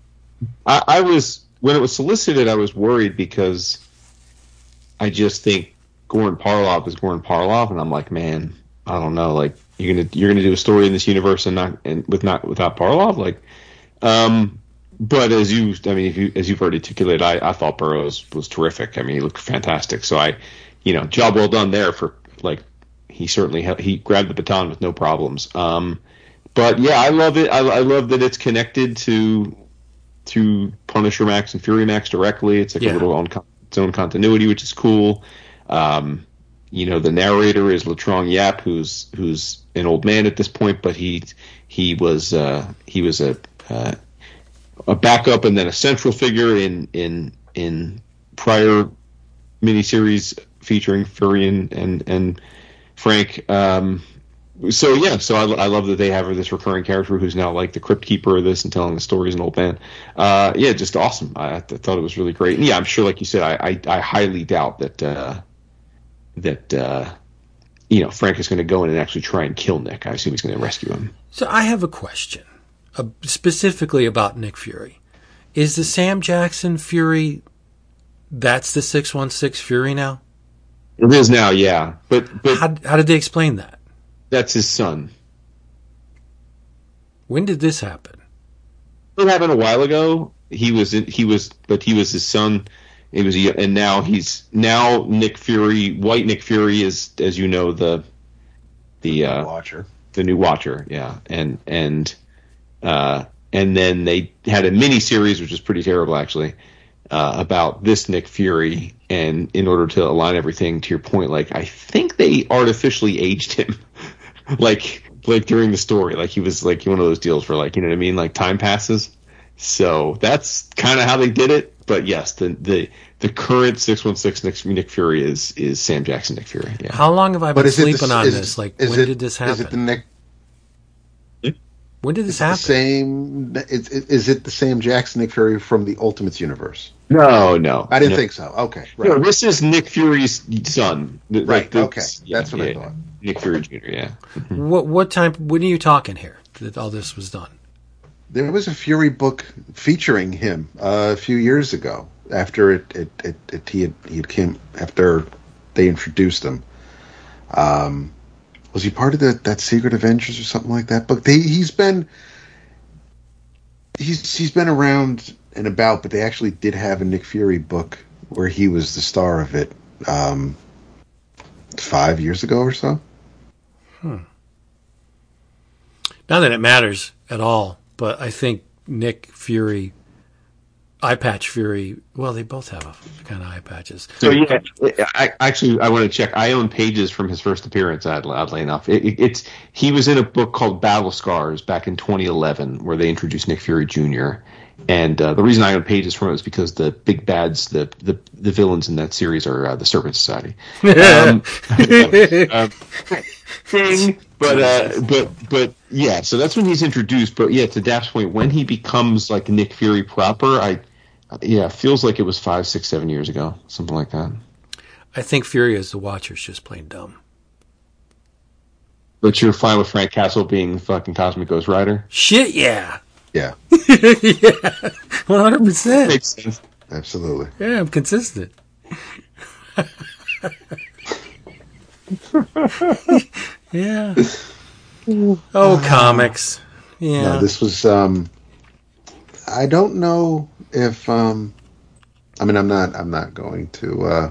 I, I was when it was solicited, I was worried because I just think Goran Parlov is Goran Parlov, and I'm like, man, I don't know, like you're gonna you're gonna do a story in this universe and not and with not without Parlov, like. Um, but as you, I mean, if you as you've already articulated, I, I thought Burroughs was terrific. I mean, he looked fantastic. So I, you know, job well done there for like he certainly ha- he grabbed the baton with no problems. Um, But yeah, I love it. I, I love that it's connected to to Punisher Max and Fury Max directly. It's like yeah. a little on its own continuity, which is cool. Um, you know, the narrator is Latrong Yap, who's who's an old man at this point, but he he was uh, he was a uh, a backup and then a central figure in in in prior miniseries featuring Fury and and, and Frank. Um, So yeah, so I, I love that they have this recurring character who's now like the crypt keeper of this and telling the story as an old man. Uh, yeah, just awesome. I, I thought it was really great. And yeah, I'm sure, like you said, I I, I highly doubt that uh, that uh, you know Frank is going to go in and actually try and kill Nick. I assume he's going to rescue him. So I have a question, uh, specifically about Nick Fury. Is the Sam Jackson Fury? That's the six one six Fury now. It is now, yeah. But but how, how did they explain that? That's his son. When did this happen? It happened a while ago. He was in, he was, but he was his son. He was, a, and now he's now Nick Fury. White Nick Fury is, as you know, the the uh, Watcher, the new Watcher. Yeah, and and uh, and then they had a mini series, which is pretty terrible, actually, uh, about this Nick Fury. And in order to align everything to your point, like I think they artificially aged him. Like, like during the story, like he was like one of those deals for like, you know what I mean? Like time passes. So that's kind of how they did it. But yes, the, the, the current six one six Nick, Nick Fury is, is Sam Jackson Nick Fury. Yeah. How long have I been sleeping the, on is, this? Like, when it, did this happen? Is it the Nick? When did this Is it happen? the same? Is, is it the same Jackson Nick Fury from the Ultimates universe? No, no. I didn't no. think so. Okay, right. No, this is Nick Fury's son. Like, Right, the- okay. That's what I thought. Nick Fury Junior, yeah. What what time? When are you talking here that all this was done? There was a Fury book featuring him uh, a few years ago. After it, it, it, it he had he had came after they introduced him. Um, was he part of the, that Secret Avengers or something like that book? They, he's been he's he's been around and about, but they actually did have a Nick Fury book where he was the star of it um, five years ago or so. Hmm. Not that it matters at all, but I think Nick Fury, Eye Patch Fury, well, they both have a kind of eye patches. So yeah, I, actually, I want to check. I own pages from his first appearance. Oddly enough, it, it, it's he was in a book called Battle Scars back in twenty eleven, where they introduced Nick Fury Junior And uh, the reason I own pages from it is because the big bads, the the, the villains in that series are uh, the Serpent Society. Um, um, thing, but uh, but but yeah. So that's when he's introduced. But yeah, to Daph's point, when he becomes like Nick Fury proper, I. Yeah, feels like it was five, six, seven years ago, something like that. I think Fury as the Watcher's just plain dumb. But you're fine with Frank Castle being fucking Cosmic Ghost Rider? Shit, yeah. Yeah. Yeah, one hundred percent. Makes sense. Absolutely. Yeah, I'm consistent. Yeah. Oh, comics. Yeah. No, this was. Um, I don't know if. Um, I mean, I'm not. I'm not going to uh,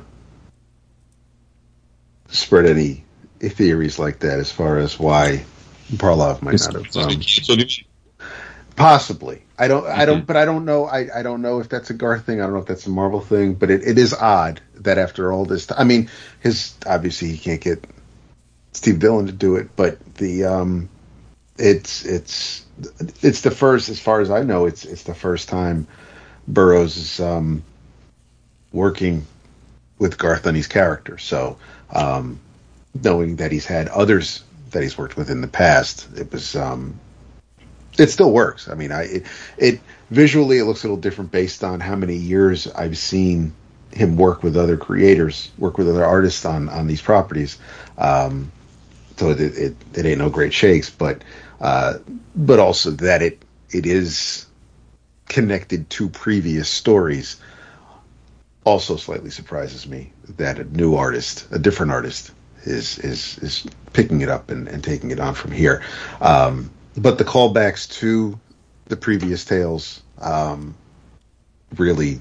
spread any theories like that as far as why Parlov might not have. Um, So did you? Possibly. I don't. I don't. Mhm. But I don't know. I, I don't know if that's a Garth thing. I don't know if that's a Marvel thing. But it, it is odd that after all this. T- I mean, his obviously he can't get Steve Dillon to do it, but the um, it's it's it's the first, as far as I know, it's it's the first time Burroughs is um, working with Garth on his character. So um, knowing that he's had others that he's worked with in the past, it was. Um, It still works. I mean, I it, it visually it looks a little different based on how many years I've seen him work with other creators, work with other artists on, on these properties. Um, so it, it it ain't no great shakes, but uh, but also that it it is connected to previous stories. Also, slightly surprises me that a new artist, a different artist, is is is picking it up and, and taking it on from here. Um, But the callbacks to the previous tales um, really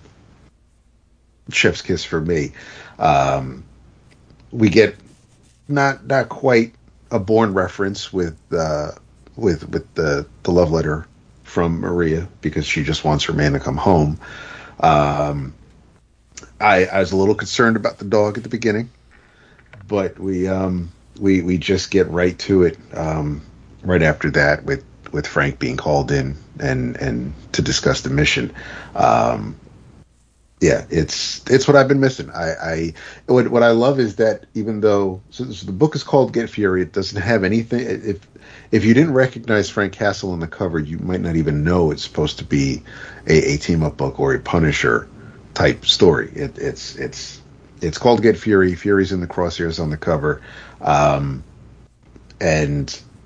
chef's kiss for me. Um, we get not not quite a Bourne reference with uh, with with the the love letter from Maria because she just wants her man to come home. Um, I, I was a little concerned about the dog at the beginning, but we um, we we just get right to it. Um, Right after that, with, with Frank being called in and, and to discuss the mission, um, yeah, it's it's what I've been missing. I, I what what I love is that even though so, so the book is called Get Fury, it doesn't have anything. If if you didn't recognize Frank Castle on the cover, you might not even know it's supposed to be a, a team up book or a Punisher type story. It, it's it's it's called Get Fury. Fury's in the crosshairs on the cover, um, and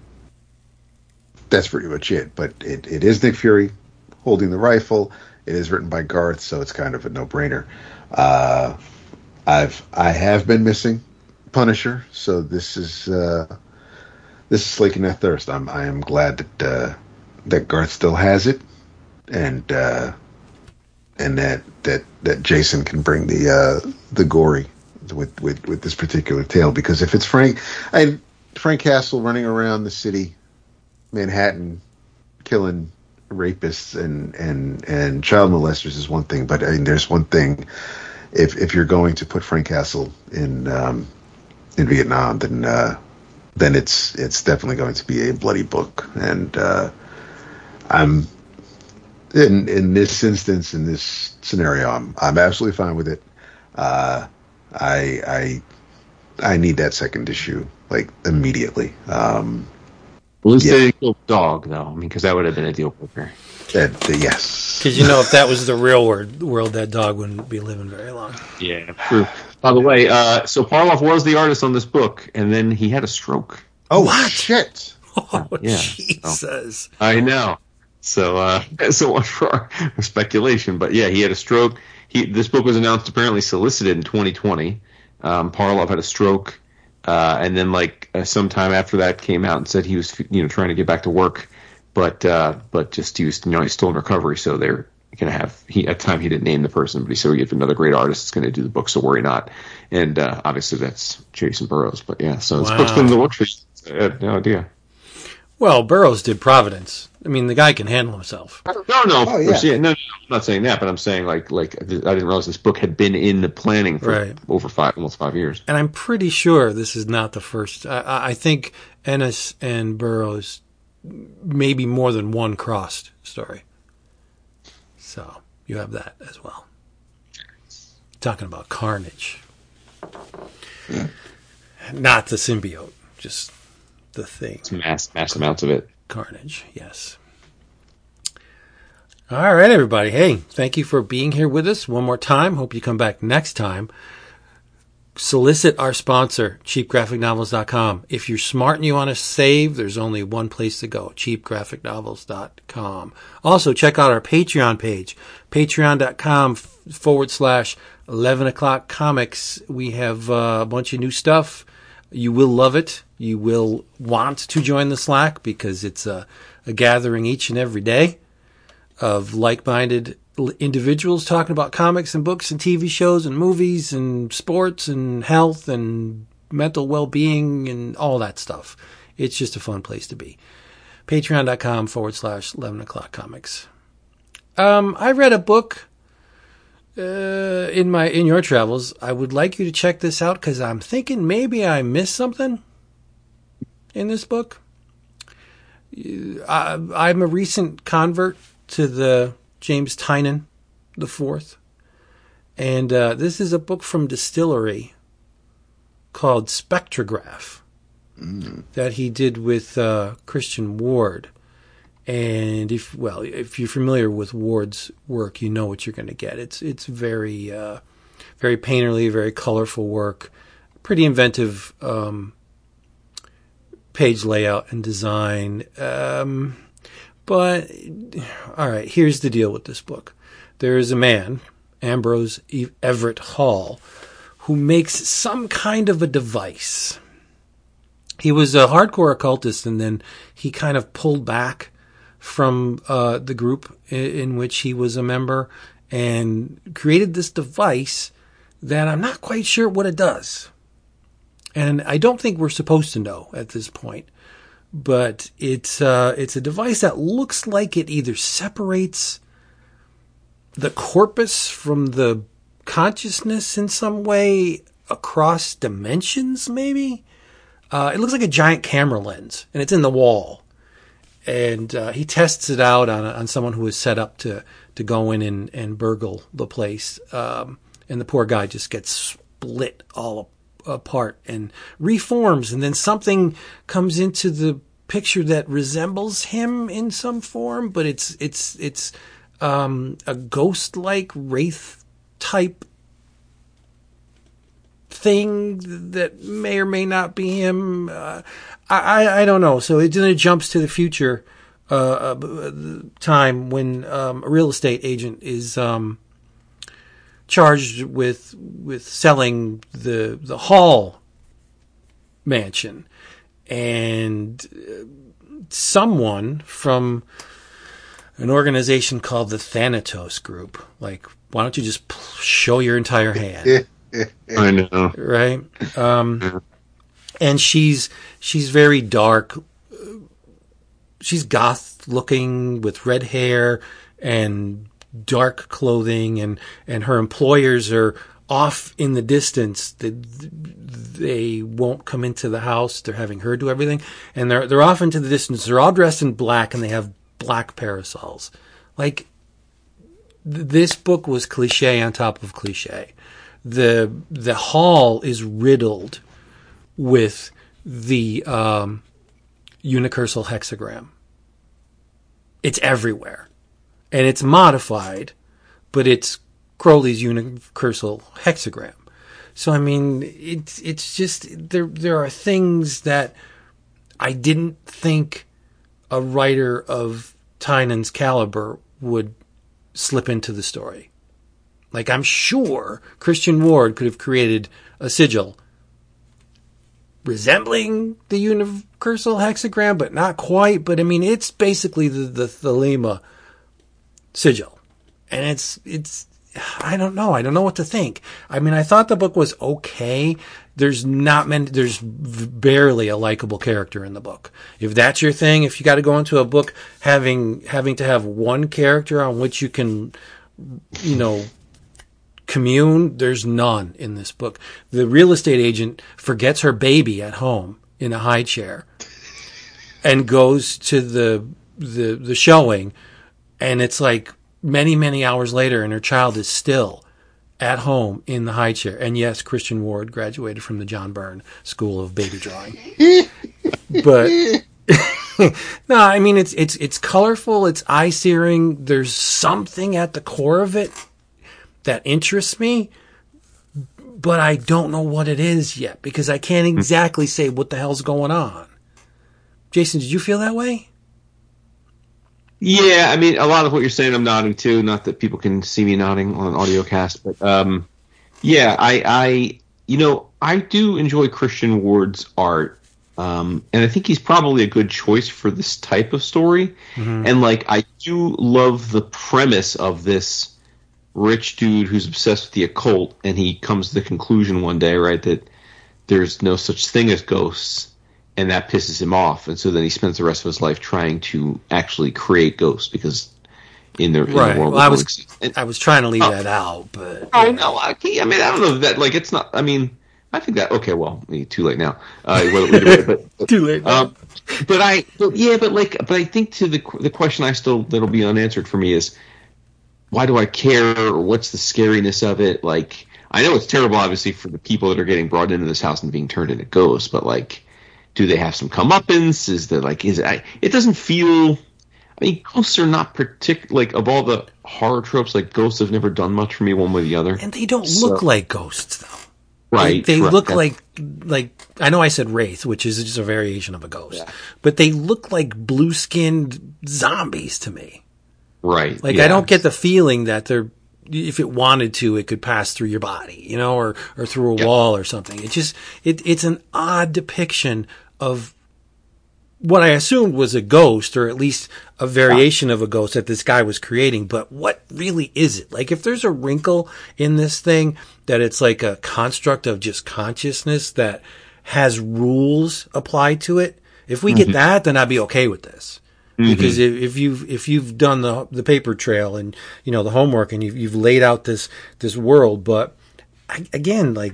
that's pretty much it. But it, it is Nick Fury holding the rifle. It is written by Garth, so it's kind of a no-brainer. Uh, I've I have been missing Punisher, so this is uh, this is slaking that thirst. I'm I am glad that uh, that Garth still has it, and uh, and that, that that Jason can bring the uh, the gory with, with with this particular tale. Because if it's Frank, I Frank Castle running around the city, Manhattan, killing rapists and, and, and child molesters is one thing, but I mean, there's one thing. If if you're going to put Frank Castle in um, in Vietnam, then uh, then it's it's definitely going to be a bloody book. And uh, I'm in in this instance, in this scenario, I'm I'm absolutely fine with it. Uh, I I I need that second issue like immediately. Um, At least Yeah. they didn't kill the dog, though. I mean, because that would have been a deal breaker. That, that- yes. Because you know, if that was the real world, world, that dog wouldn't be living very long. Yeah, true. By the way, uh, so Parloff was the artist on this book, and then he had a stroke. Oh, What? shit. Oh, Yeah. Jesus. I know. So, uh, so much for our speculation. But yeah, he had a stroke. He this book was announced apparently solicited in twenty twenty. Um, Parloff had a stroke, uh, and then like uh, sometime after that came out and said he was you know trying to get back to work, but uh, but just he was you know he's still in recovery. So they're gonna have he at the time he didn't name the person, but he said we have another great artist that's gonna do the book. So worry not. And uh, obviously that's Jason Burrows. But yeah, so this Wow. book's been in the works for years. I had no idea. Well, Burroughs did Providence. I mean, the guy can handle himself. No, no, of Oh, course, yeah. yeah. No, no, I'm not saying that, but I'm saying like, like I didn't realize this book had been in the planning for Right. over five, almost five years. And I'm pretty sure this is not the first. I- I, I think Ennis and Burroughs, maybe more than one crossed story. So you have that as well. Talking about Carnage. Not the symbiote, just the thing. It's mass, mass amounts of it. Carnage, yes. All right, everybody. Hey, thank you for being here with us one more time. Hope you come back next time. Solicit our sponsor, cheap graphic novels dot com. If you're smart and you want to save, there's only one place to go, cheap graphic novels dot com. Also, check out our Patreon page, patreon dot com forward slash eleven o'clock comics. We have uh, a bunch of new stuff. You will love it. You will want to join the Slack because it's a, a gathering each and every day of like-minded individuals talking about comics and books and T V shows and movies and sports and health and mental well-being and all that stuff. It's just a fun place to be. Patreon dot com forward slash eleven o'clock comics. Um, I read a book uh, in my in your travels. I would like you to check this out because I'm thinking maybe I missed something in this book. I, I'm a recent convert to the James Tynion the Fourth, and uh, this is a book from Distillery called Spectrograph mm. that he did with uh, Christian Ward. And if well, if you're familiar with Ward's work, you know what you're going to get. It's it's very uh, very painterly, very colorful work, pretty inventive um, page layout and design. Um, But, all right, here's the deal with this book. There is a man, Ambrose Everett Hall, who makes some kind of a device. He was a hardcore occultist, and then he kind of pulled back from uh, the group in, in which he was a member and created this device that I'm not quite sure what it does. And I don't think we're supposed to know at this point. But it's uh, it's a device that looks like it either separates the corpus from the consciousness in some way across dimensions, maybe? Uh, it looks like a giant camera lens, and it's in the wall. And uh, he tests it out on on someone who is set up to, to go in and, and burgle the place. Um, and the poor guy just gets split all up. apart and reforms, and then something comes into the picture that resembles him in some form, but it's it's it's um, a ghost-like wraith type thing that may or may not be him. Uh, I I don't know. So it then it jumps to the future uh, time when um, a real estate agent is. Um, charged with with selling the the Hall mansion, and someone from an organization called the Thanatos Group, like, why don't you just show your entire hand? I know, right? Um, and she's she's very dark. She's goth looking with red hair and dark clothing, and, and her employers are off in the distance. They, they won't come into the house. They're having her do everything. And they're, they're off into the distance. They're all dressed in black, and they have black parasols. Like, th- this book was cliche on top of cliche. The, the hall is riddled with the, um, unicursal hexagram. It's everywhere. And it's modified, but it's Crowley's unicursal hexagram. So, I mean, it's it's just, there there are things that I didn't think a writer of Tynan's caliber would slip into the story. Like, I'm sure Christian Ward could have created a sigil resembling the unicursal hexagram, but not quite. But, I mean, it's basically the, the Thelema sigil. And it's, it's, I don't know. I don't know what to think. I mean, I thought the book was okay. There's not many, there's barely a likable character in the book. If that's your thing, if you got to go into a book having, having to have one character on which you can, you know, commune, there's none in this book. The real estate agent forgets her baby at home in a high chair and goes to the, the, the showing, and it's like many, many hours later, and her child is still at home in the high chair. And yes, Christian Ward graduated from the John Byrne School of Baby Drawing. But no, I mean, it's, it's, it's colorful. It's eye searing. There's something at the core of it that interests me, but I don't know what it is yet because I can't exactly say what the hell's going on. Jason, did you feel that way? Yeah, I mean, a lot of what you're saying I'm nodding to, not that people can see me nodding on an audio cast, but um, yeah, I, I, you know, I do enjoy Christian Ward's art, um, and I think he's probably a good choice for this type of story. Mm-hmm. And, like, I do love the premise of this rich dude who's obsessed with the occult, and he comes to the conclusion one day, right, that there's no such thing as ghosts, and that pisses him off, and so then he spends the rest of his life trying to actually create ghosts because in the, in right. the world, well, I was exists. And, I was trying to leave oh, that out, but oh no, I, I mean I don't know that like it's not. I mean I think that okay, well, too late now. Uh, but, but, too late. Now. Um, but I, but yeah, but like, but I think to the the question I still that'll be unanswered for me is why do I care? Or what's the scariness of it? Like I know it's terrible, obviously, for the people that are getting brought into this house and being turned into ghosts, but like. Do they have some comeuppance? Is there like is it? I, it doesn't feel. I mean, ghosts are not particular. Like of all the horror tropes, like ghosts have never done much for me one way or the other. And they don't so, look like ghosts, though. Right? They, they right, look like like I know I said wraith, which is just a variation of a ghost, yeah. But they look like blue skinned zombies to me. Right. Like yeah. I don't get the feeling that they're. If it wanted to, it could pass through your body, you know, or or through a yep. wall or something. It just it it's an odd depiction of what I assumed was a ghost, or at least a variation of a ghost that this guy was creating. But what really is it? Like, if there's a wrinkle in this thing that it's like a construct of just consciousness that has rules applied to it, if we mm-hmm. get that, then I'd be okay with this. Mm-hmm. Because if, if you've if you've done the the paper trail and you know the homework and you've you've laid out this this world, but I, again, like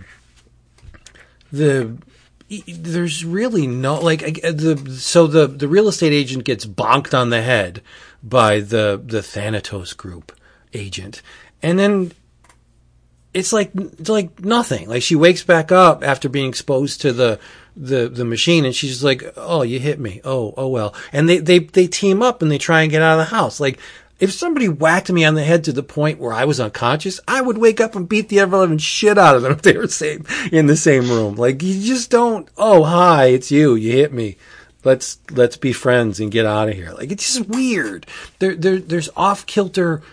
the. There's really no like the so the the real estate agent gets bonked on the head by the the Thanatos group agent, and then it's like it's like nothing. Like she wakes back up after being exposed to the the the machine, and she's like, "Oh, you hit me. Oh, oh well." And they they they team up and they try and get out of the house. Like if somebody whacked me on the head to the point where I was unconscious, I would wake up and beat the ever living shit out of them if they were same in the same room. Like you just don't. Oh, hi, it's you. You hit me. Let's let's be friends and get out of here. Like it's just weird. There there there's off kilter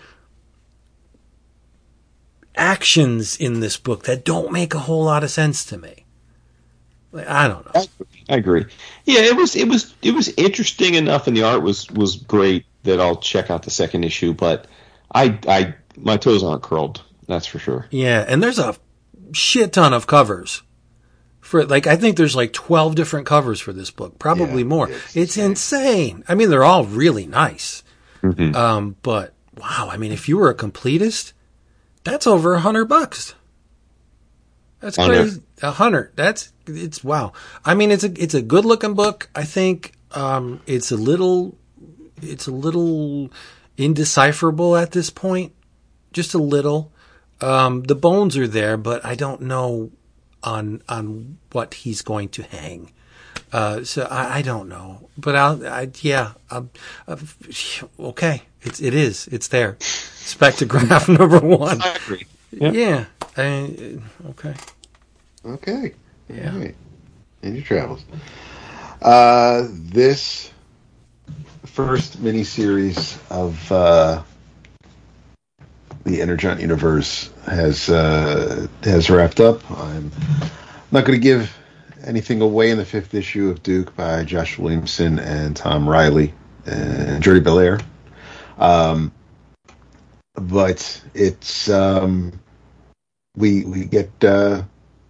actions in this book that don't make a whole lot of sense to me. Like, I don't know. I agree. Yeah, it was it was it was interesting enough, and the art was was great. That I'll check out the second issue, but I, I, my toes aren't curled. That's for sure. Yeah, and there's a shit ton of covers for like I think there's like twelve different covers for this book, probably yeah, more. It's, it's insane. I mean, they're all really nice. Mm-hmm. Um, but wow, I mean, if you were a completist, that's over a hundred bucks. That's crazy. A hundred. That's it's wow. I mean, it's a it's a good looking book. I think um, it's a little. It's a little indecipherable at this point, just a little. Um, the bones are there, but I don't know on on what he's going to hang. Uh, so I, I don't know, but I'll, I, yeah, I'll, uh, okay, it's it is, it's there. Spectrograph number one. I agree. Yeah, yeah. I, okay, Okay, yeah. all right. In your travels, uh, this first miniseries of uh, the Energon universe has uh, has wrapped up. I'm not going to give anything away in the fifth issue of Duke by Josh Williamson and Tom Riley and Jordie Bellaire. Um, but it's um, we we get uh,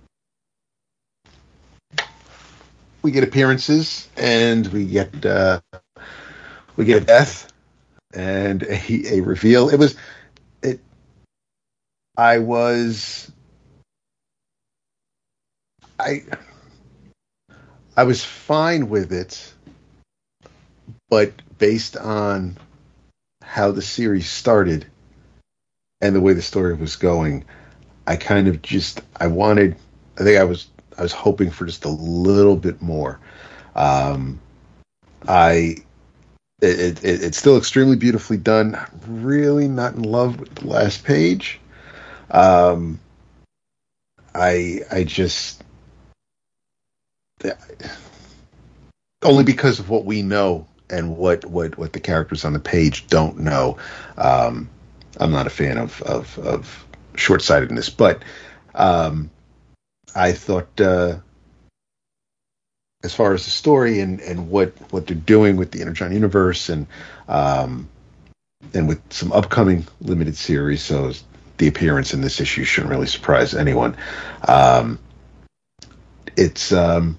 we get appearances and we get uh, we get death and a, a reveal. It was it. I was I. I was fine with it, but based on how the series started and the way the story was going, I kind of just I wanted. I think I was I was hoping for just a little bit more. Um, I it, it, it's still extremely beautifully done. I'm really not in love with the last page. Um, I I just. Only because of what we know and what, what, what the characters on the page don't know. Um, I'm not a fan of, of, of short-sightedness, but um, I thought uh, as far as the story and, and what, what they're doing with the Energon universe and um, and with some upcoming limited series, so the appearance in this issue shouldn't really surprise anyone. Um, it's... Um,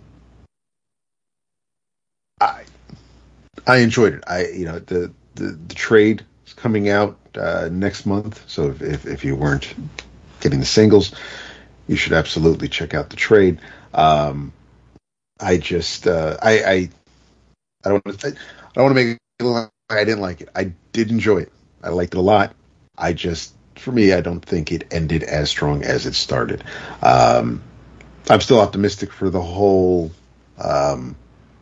I I enjoyed it. I you know the the, the trade is coming out uh, next month, so if, if if you weren't getting the singles, you should absolutely check out the trade. Um, I just uh, I, I I don't I don't want to make it look like I didn't like it. I did enjoy it. I liked it a lot. I just for me I don't think it ended as strong as it started. Um, I'm still optimistic for the whole. Um,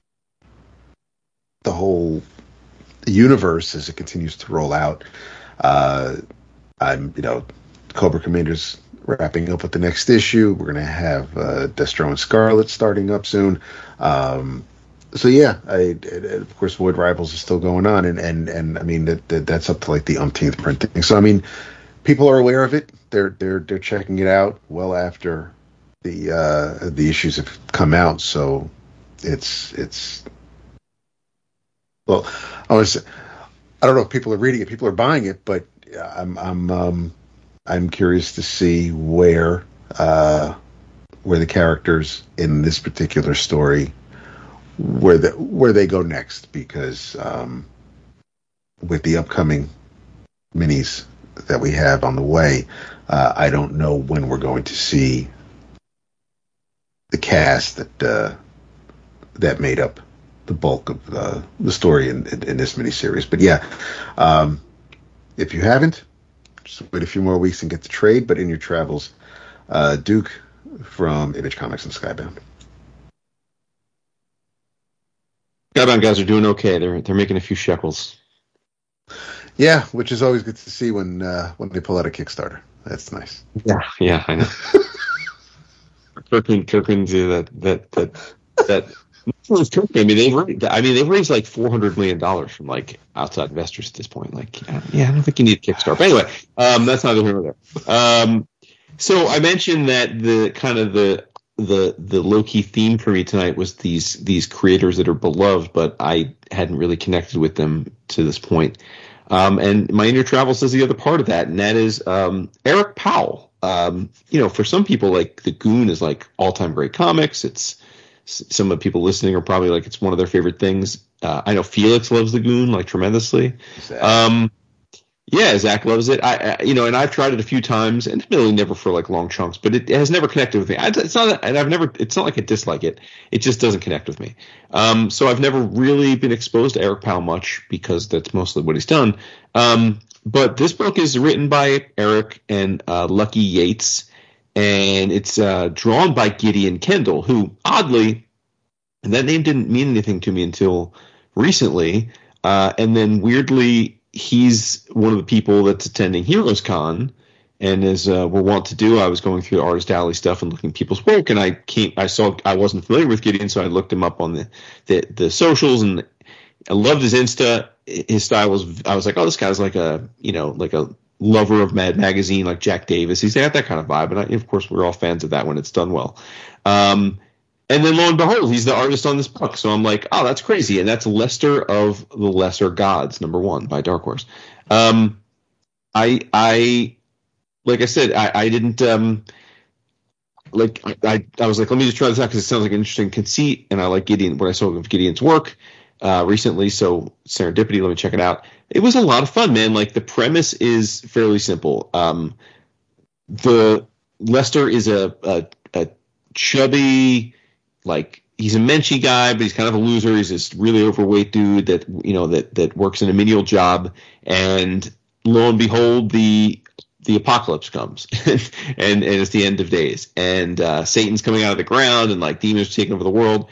the whole universe as it continues to roll out. Uh, I'm, you know, Cobra Commander's wrapping up with the next issue. We're going to have uh, Destro and Scarlet starting up soon. Um, so yeah, I, I, of course, Void Rivals is still going on, and and and I mean that, that that's up to like the umpteenth printing. So I mean, people are aware of it. They're they're they're checking it out well after the uh, the issues have come out. So it's it's. Well, I was, I don't know if people are reading it, people are buying it, but I'm, I'm, um, I'm curious to see where, uh, where the characters in this particular story, where the, where they go next, because, um, with the upcoming minis that we have on the way, uh, I don't know when we're going to see the cast that, uh, that made up the bulk of uh, the story in, in, in this miniseries. But yeah, um, if you haven't, just wait a few more weeks and get the trade. But in your travels, uh, Duke from Image Comics and Skybound. Skybound guys are doing okay. They're they're making a few shekels. Yeah, which is always good to see when uh, when they pull out a Kickstarter. That's nice. Yeah, yeah, I know. Kirkman, Kirkman, that that that that. I mean, they've raised, I mean, they've raised like four hundred million dollars from like outside investors at this point. Like, yeah, I don't think you need a Kickstarter. But anyway, um, that's neither here nor there. Um, so I mentioned that the kind of the the the low key theme for me tonight was these these creators that are beloved, but I hadn't really connected with them to this point. Um, and my inner travels is the other part of that, and that is um, Eric Powell. Um, you know, for some people, like The Goon is like all time great comics. It's Some of the people listening are probably like, it's one of their favorite things. Uh, I know Felix loves The Goon like tremendously. Exactly. Um, yeah, Zach loves it. I, I, you know, and I've tried it a few times, and really never for like long chunks, but it, it has never connected with me. I, it's not, that, and I've never. It's not like I dislike it. It just doesn't connect with me. Um, so I've never really been exposed to Eric Powell much because that's mostly what he's done. Um, but this book is written by Eric and uh, Lucky Yates. And it's uh, drawn by Gideon Kendall, who, oddly, And that name didn't mean anything to me until recently. Uh, and then weirdly, he's one of the people that's attending Heroes Con. And as uh, we're wont to do, I was going through the Artist Alley stuff and looking at people's work, and I came, I saw, I wasn't familiar with Gideon, so I looked him up on the, the, the socials, and I loved his Insta. His style was, I was like, oh, this guy's like a, you know, like a lover of Mad Magazine, like Jack Davis. He's got that kind of vibe, and I, of course, we're all fans of that when it's done well. Um, and then lo and behold, he's the artist on this book, so I'm like, oh, that's crazy, and that's Lester of the Lesser Gods, number one by Dark Horse. Um, I, I. Like I said, I, I didn't um, like. I I was like, let me just try this out because it sounds like an interesting conceit, and I like Gideon. What I saw of Gideon's work uh, recently, so Serendipity. Let me check it out. It was a lot of fun, man. Like the premise is fairly simple. Um, the Lester is a, a a chubby, like he's a menschy guy, but he's kind of a loser. He's this really overweight dude that you know that that works in a menial job, and lo and behold, the the apocalypse comes and, and it's the end of days, and uh, Satan's coming out of the ground, and like demons are taking over the world,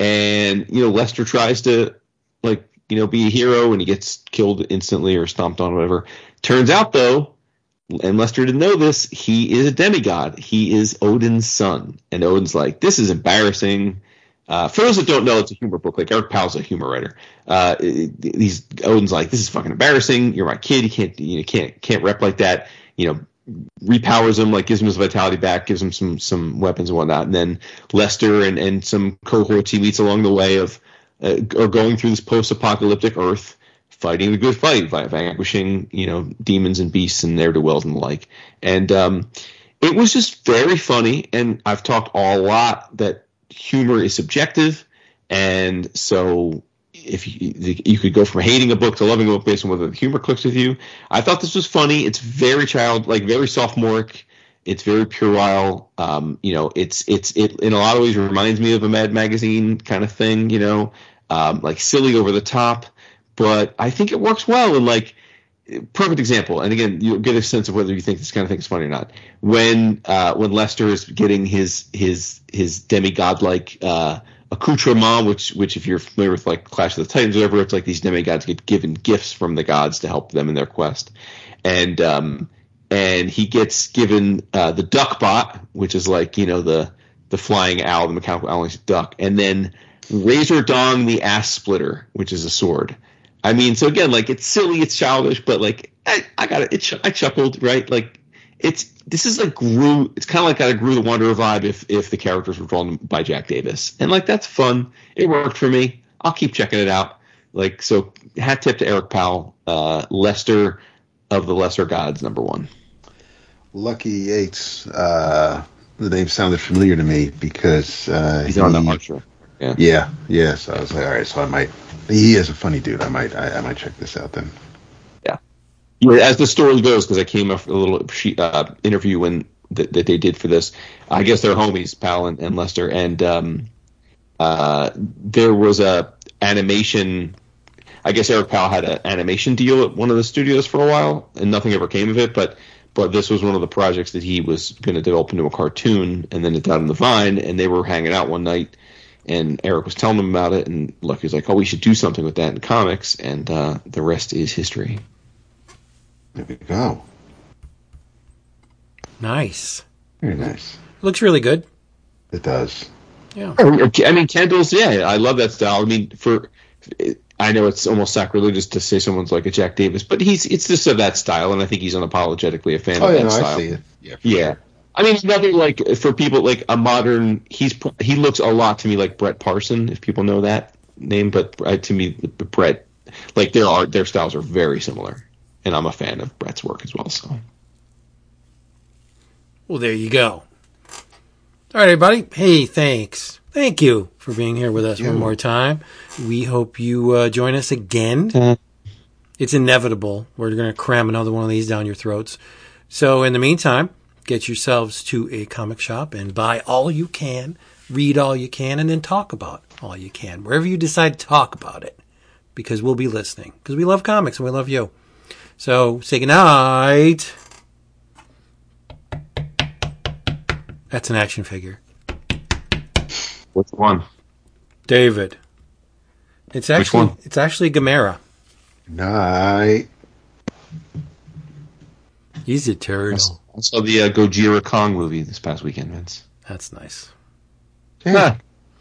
and you know Lester tries to like you know be a hero, and he gets killed instantly or stomped on or whatever. Turns out though, and Lester didn't know this, he is a demigod. He is Odin's son, and Odin's like, this is embarrassing. Uh, for those that don't know, it's a humor book. Like Eric Powell's a humor writer. Uh, these Odin's like, this is fucking embarrassing. You're my kid. You can't you can't can't rep like that. You know, repowers him, like gives him his vitality back, gives him some some weapons and whatnot. And then Lester and, and some cohorts he meets along the way of uh, are going through this post-apocalyptic Earth, fighting the good fight, vanquishing you know demons and beasts and ne'er-do-wells and the like. And um, it was just very funny. And I've talked a lot that humor is subjective, and so if you, you could go from hating a book to loving a book based on whether the humor clicks with you. I thought this was funny. It's very child, like very sophomoric. It's very puerile. Um, you know, it's it's it in a lot of ways reminds me of a Mad Magazine kind of thing. You know, um, like silly over the top, but I think it works well. And like perfect example. And again, you'll get a sense of whether you think this kind of thing is funny or not. When uh, when Lester is getting his his his demigod like. Uh, accoutrement, which which if you're familiar with like Clash of the Titans or whatever, it's like these demigods get given gifts from the gods to help them in their quest, and um and he gets given uh, the duck bot, which is like you know the the flying owl, the mechanical owl duck, and then Razor Dong the ass splitter, which is a sword. I mean, so again, like it's silly, it's childish, but like I, I got it, it ch- I chuckled, right? Like it's this is like Gru. It's kind of like got a Gru the Wanderer vibe if if the characters were drawn by Jack Davis, and like that's fun. It worked for me. I'll keep checking it out. Like so, hat tip to Eric Powell, uh, Lester of the Lesser Gods, number one. Lucky Yates. Uh, the name sounded familiar to me because uh, he's he, on the Archer. Yeah, yeah, yeah. So I was like, all right. So I might. He is a funny dude. I might. I, I might check this out then. Yeah, as the story goes, because I came off a little uh, interview when th- that they did for this. I guess they're homies, Pal and, and Lester, and um, uh, there was a animation. I guess Eric Powell had an animation deal at one of the studios for a while, and nothing ever came of it. But but this was one of the projects that he was going to develop into a cartoon, and then it got on the Vine, and they were hanging out one night, and Eric was telling them about it, and Lucky was like, "Oh, we should do something with that in comics," and uh, the rest is history. There we go. Nice. Very nice. Looks really good. It does. Yeah. I mean, Kendall's, yeah, I love that style. I mean, for I know it's almost sacrilegious to say someone's like a Jack Davis, but he's it's just of that style, and I think he's unapologetically a fan oh, of yeah, that no, style. I see it. Yeah. Yeah. Sure. I mean, nothing like for people like a modern. He's he looks a lot to me like Brett Parson, if people know that name. But uh, to me, Brett, like their art, their styles are very similar. And I'm a fan of Brett's work as well. So, well, there you go. All right, everybody. Hey, thanks. Thank you for being here with us one more time. We hope you uh, join us again. Uh, it's inevitable. We're going to cram another one of these down your throats. So, in the meantime, get yourselves to a comic shop and buy all you can, read all you can, and then talk about all you can. Wherever you decide to talk about it, because we'll be listening. Because we love comics and we love you. So, say goodnight. That's an action figure. What's the one? David. It's actually Which one? it's actually Gamera. Night. He's a turtle. I saw the uh, Gojira Kong movie this past weekend, Vince. That's nice. Yeah.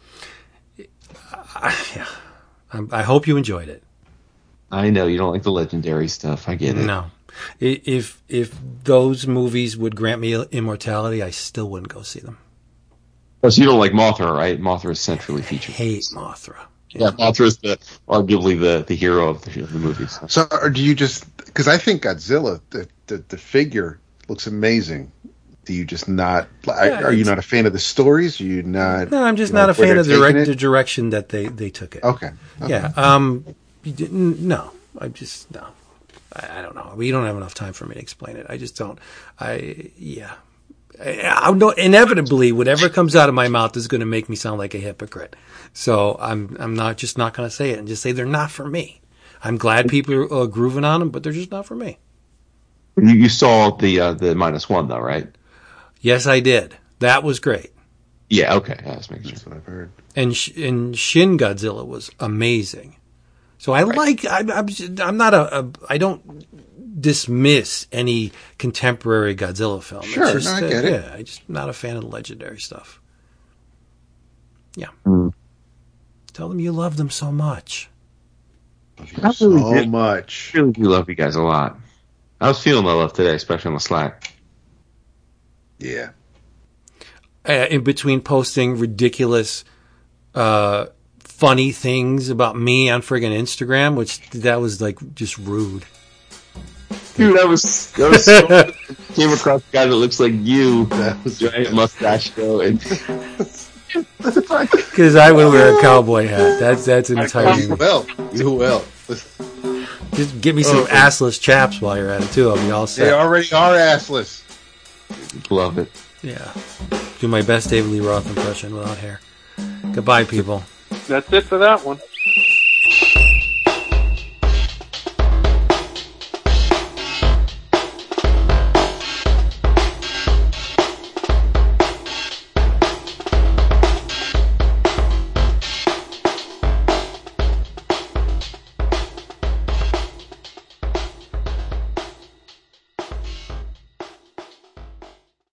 I, yeah. I, I hope you enjoyed it. I know you don't like the legendary stuff. I get it. No. I- If if those movies would grant me immortality, I still wouldn't go see them. Plus, you don't like Mothra, right? Mothra is centrally featured. Hate Mothra. Yeah, Mothra is the arguably the, the hero of the, of the movies. So, or do you just because I think Godzilla, the, the the figure looks amazing. Do you just not? Yeah, are you it's- not a fan of the stories? Are you not? No, I'm just you know, not a where fan they're of the, direct, taking the it? direction that they, they took it. Okay. okay. Yeah. Um. you didn't- No. I just no. I, I don't know. We don't have enough time for me to explain it. I just don't. I yeah. I, I know inevitably whatever comes out of my mouth is going to make me sound like a hypocrite. So I'm I'm not just not going to say it and just say they're not for me. I'm glad people are uh, grooving on them, but they're just not for me. You, you saw the uh, the minus one though, right? Yes, I did. That was great. Yeah. Okay. Yeah, let's make sure. That's what I've heard. And Sh- and Shin Godzilla was amazing. So I like. I, I'm I'm not a, a. I don't dismiss any contemporary Godzilla film. It's Sure, just, no, I uh, get it. Yeah, I'm just not a fan of the legendary stuff. Yeah. Mm. Tell them you love them so much. Love you I so really did. much. I really do love you guys a lot. I was feeling that love today, especially on the Slack. Yeah. Uh, in between posting ridiculous, uh, funny things about me on friggin' Instagram, which that was like just rude. Dude, that was that was so came across a guy that looks like you, That was giant mustache though, and Because I would wear a cowboy hat. That's that's entirely. You will. You will. Just give me some Oh. assless chaps while you're at it too. I'll be all They set. already are assless. love it. Yeah. Do my best David Lee Roth impression without hair. Goodbye, people. That's it for that one.